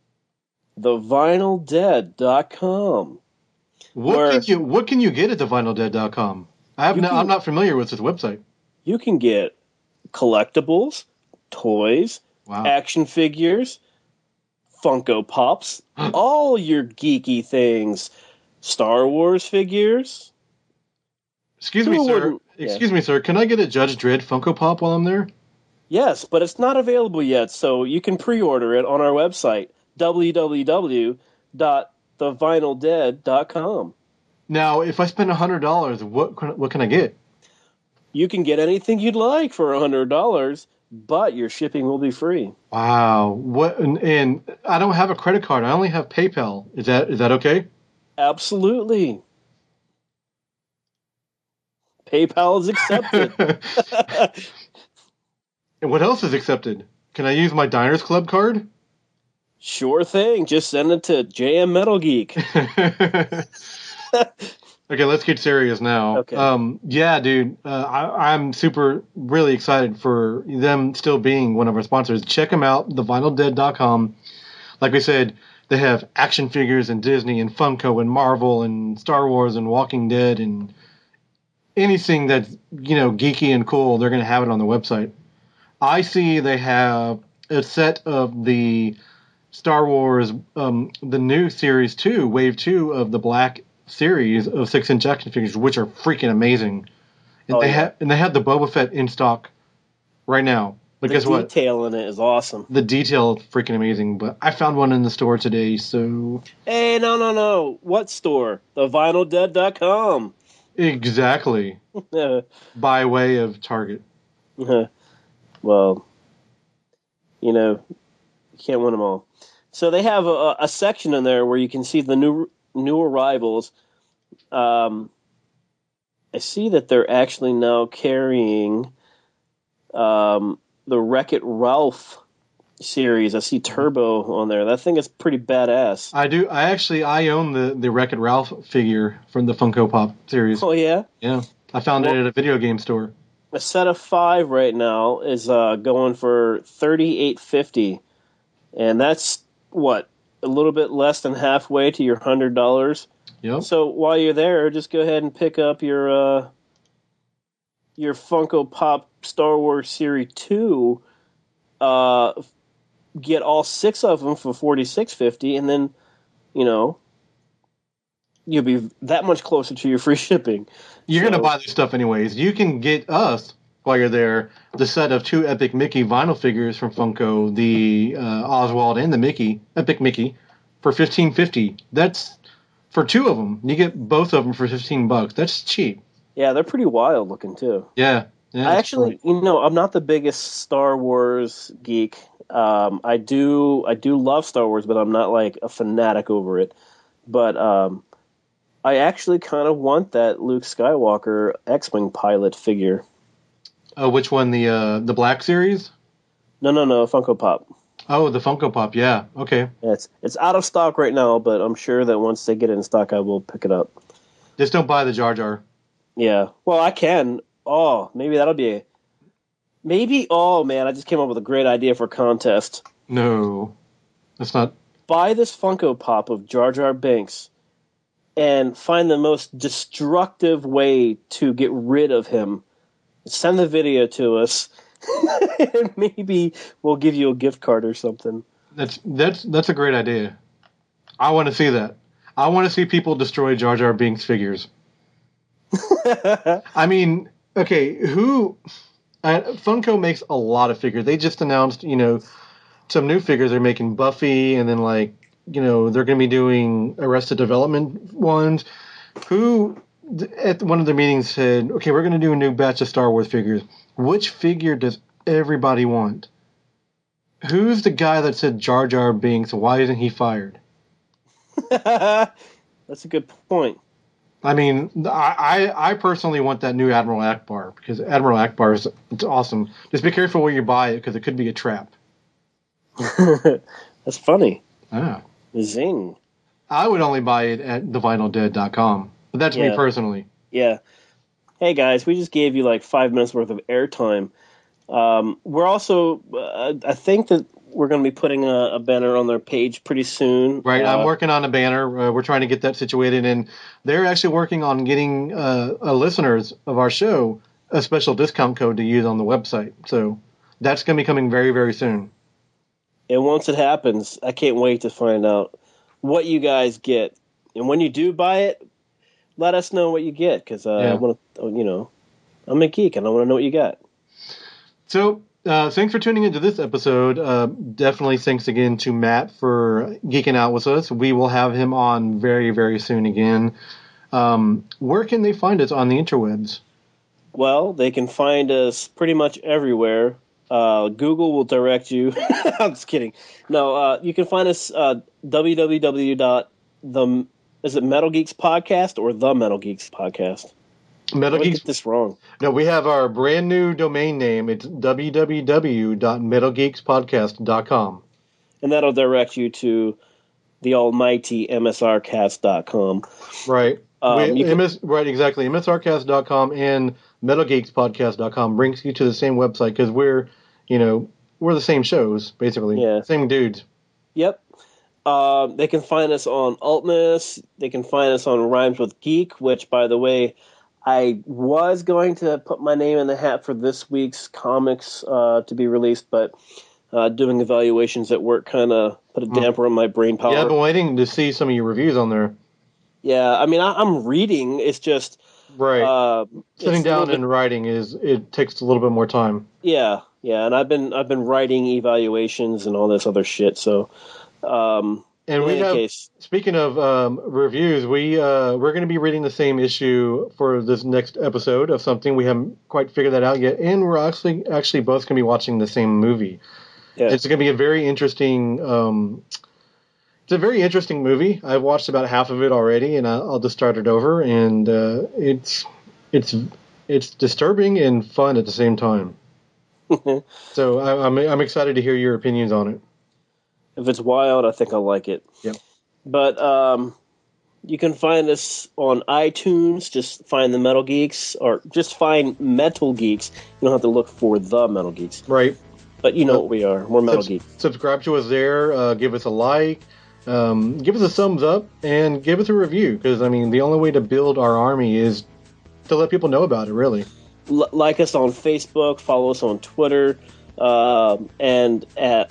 thevinyldead.com. What can you get at thevinyldead.com? I'm not familiar with this website. You can get collectibles, toys, action figures, Funko Pops, all your geeky things, Star Wars figures. Excuse me, sir. Can I get a Judge Dredd Funko Pop while I'm there? Yes, but it's not available yet, so you can pre-order it on our website, www.thevinyldead.com. Now, if I spend $100, what can I get? You can get anything you'd like for $100, but your shipping will be free. Wow. What? And I don't have a credit card. I only have PayPal. Is that okay? Absolutely. PayPal is accepted. And what else is accepted? Can I use my Diners Club card? Sure thing. Just send it to JM Metal Geek. Okay, let's get serious now. Okay. Yeah, dude, I'm really excited for them still being one of our sponsors. Check them out, thevinyldead.com. Like we said, they have action figures and Disney and Funko and Marvel and Star Wars and Walking Dead and anything that's, geeky and cool, they're going to have it on the website. I see they have a set of the Star Wars, the new Series 2, Wave 2 of the Black series of 6-inch action figures, which are freaking amazing. And they have the Boba Fett in stock right now. But guess what? The detail in it is awesome. The detail is freaking amazing. But I found one in the store today, so... Hey, no. What store? TheVinylDead.com. Exactly. By way of Target. Well, you can't win them all. So they have a section in there where you can see the new arrivals. I see that they're actually now carrying the Wreck-It Ralph series. I see Turbo on there. That thing is pretty badass. I do. I own the Wreck-It Ralph figure from the Funko Pop series. Oh, yeah? Yeah. I found it at a video game store. A set of 5 right now is going for $38.50, and that's a little bit less than halfway to your $100. Yep. So while you're there, just go ahead and pick up your Funko Pop Star Wars Series 2. Get all 6 of them for $46.50, and then you'll be that much closer to your free shipping. You're going to buy this stuff anyways. You can get us, while you're there, the set of 2 Epic Mickey vinyl figures from Funko, the Oswald and the Epic Mickey, for $15.50. That's for 2 of them. You get both of them for $15. That's cheap. Yeah, they're pretty wild looking too. Yeah. I actually, I'm not the biggest Star Wars geek. I do love Star Wars, but I'm not like a fanatic over it. But I actually kind of want that Luke Skywalker X-Wing pilot figure. Oh, which one? The Black series? No, Funko Pop. Oh, the Funko Pop, yeah. Okay. Yeah, it's out of stock right now, but I'm sure that once they get it in stock, I will pick it up. Just don't buy the Jar Jar. Yeah. Well, I can. Oh, maybe that'll be a... Maybe... Oh, man, I just came up with a great idea for a contest. No. That's not... Buy this Funko Pop of Jar Jar Binks and find the most destructive way to get rid of him. Send the video to us, and maybe we'll give you a gift card or something. That's a great idea. I want to see that. I want to see people destroy Jar Jar Binks figures. I mean, okay, Funko makes a lot of figures. They just announced, some new figures. They're making Buffy, and then they're going to be doing Arrested Development ones. Who at one of the meetings said, okay, we're going to do a new batch of Star Wars figures. Which figure does everybody want? Who's the guy that said Jar Jar Binks? Why isn't he fired? That's a good point. I mean, I personally want that new Admiral Akbar, because Admiral Akbar it's awesome. Just be careful where you buy it, because it could be a trap. That's funny. Ah. Zing. I would only buy it at thevinyldead.com, but that's me personally. Yeah. Hey guys, we just gave you like 5 minutes worth of airtime. We're also, I think that we're going to be putting a banner on their page pretty soon. Right, I'm working on a banner. We're trying to get that situated, and they're actually working on getting listeners of our show a special discount code to use on the website. So that's going to be coming very, very soon. And once it happens, I can't wait to find out what you guys get. And when you do buy it, let us know what you get, because I want to, I'm a geek and I want to know what you got. So, thanks for tuning into this episode. Definitely thanks again to Matt for geeking out with us. We will have him on very, very soon again. Where can they find us on the interwebs? Well, they can find us pretty much everywhere. Google will direct you. I'm just kidding. No, you can find us www.the... Is it Metal Geeks Podcast or The Metal Geeks Podcast? Metal Geeks. Get this wrong. No, we have our brand new domain name. It's www.metalgeekspodcast.com. And that'll direct you to the almighty MSRcast.com. Right. Right, exactly. MSRcast.com and MetalGeeksPodcast.com brings you to the same website, because we're the same shows, basically. Yeah. Same dudes. Yep. They can find us on Altness. They can find us on Rhymes with Geek, which, by the way, I was going to put my name in the hat for this week's comics to be released, but doing evaluations at work kind of put a damper on my brain power. Yeah, I've been waiting to see some of your reviews on there. Yeah, I mean, I'm reading. It's just... Right. Sitting down and writing it takes a little bit more time. Yeah, and I've been writing evaluations and all this other shit, so... and we have, speaking of reviews, we're going to be reading the same issue for this next episode of something. We haven't quite figured that out yet, and we're actually both going to be watching the same movie. Yeah. It's going to be a very interesting. It's a very interesting movie. I've watched about half of it already, and I'll just start it over. And it's disturbing and fun at the same time. So I'm excited to hear your opinions on it. If it's wild, I think I'll like it. Yep. But you can find us on iTunes. Just find the Metal Geeks, or just find Metal Geeks. You don't have to look for the Metal Geeks. Right. But you know what we are. We're Metal Geeks. Subscribe to us there. Give us a like. Give us a thumbs up. And give us a review. Because, I mean, the only way to build our army is to let people know about it, really. Like us on Facebook. Follow us on Twitter. And at...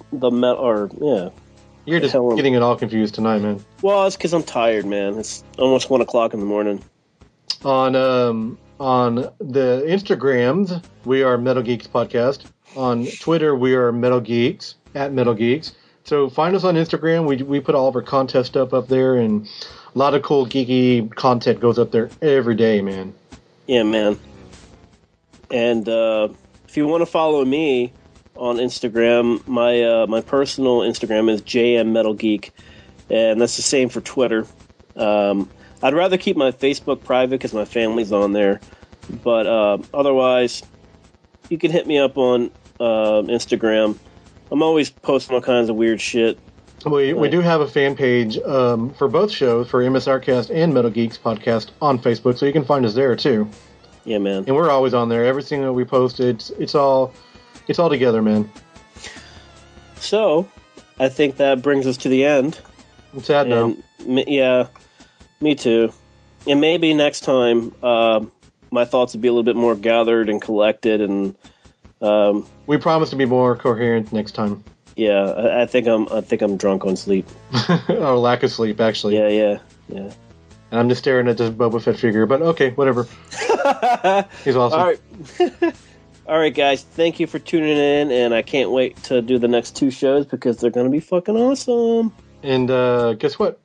You're just getting it all confused tonight, man. Well, it's because I'm tired, man. It's almost 1 o'clock in the morning. On the Instagrams, we are Metal Geeks Podcast. On Twitter, we are Metal Geeks, at Metal Geeks. So find us on Instagram. We put all of our contest stuff up there, and a lot of cool geeky content goes up there every day, man. Yeah, man. And if you want to follow me on Instagram, my personal Instagram is jmmetalgeek, and that's the same for Twitter. I'd rather keep my Facebook private because my family's on there, but otherwise, you can hit me up on Instagram. I'm always posting all kinds of weird shit. We do have a fan page for both shows, for MSRcast and Metal Geeks Podcast on Facebook, so you can find us there too. Yeah, man. And we're always on there. Everything that we post, it's all together, man. So, I think that brings us to the end. I'm sad now. Yeah, me too. And maybe next time, my thoughts would be a little bit more gathered and collected, and we promise to be more coherent next time. Yeah, I think I'm drunk on sleep. Or lack of sleep, actually. Yeah. And I'm just staring at this Boba Fett figure, but okay, whatever. He's awesome. All right. All right, guys. Thank you for tuning in, and I can't wait to do the next 2 shows because they're going to be fucking awesome. And guess what?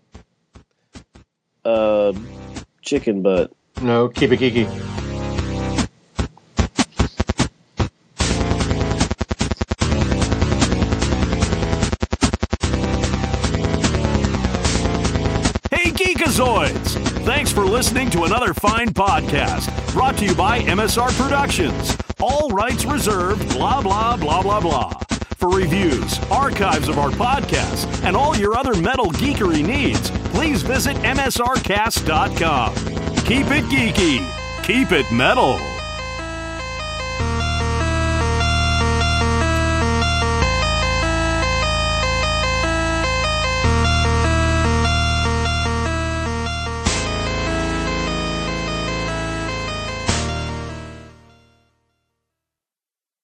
Chicken butt. No, keep it geeky. Hey, Geekazoids! Thanks for listening to another fine podcast brought to you by MSR Productions. All rights reserved, blah, blah, blah, blah, blah. For reviews, archives of our podcasts, and all your other metal geekery needs, please visit MSRcast.com. Keep it geeky. Keep it metal.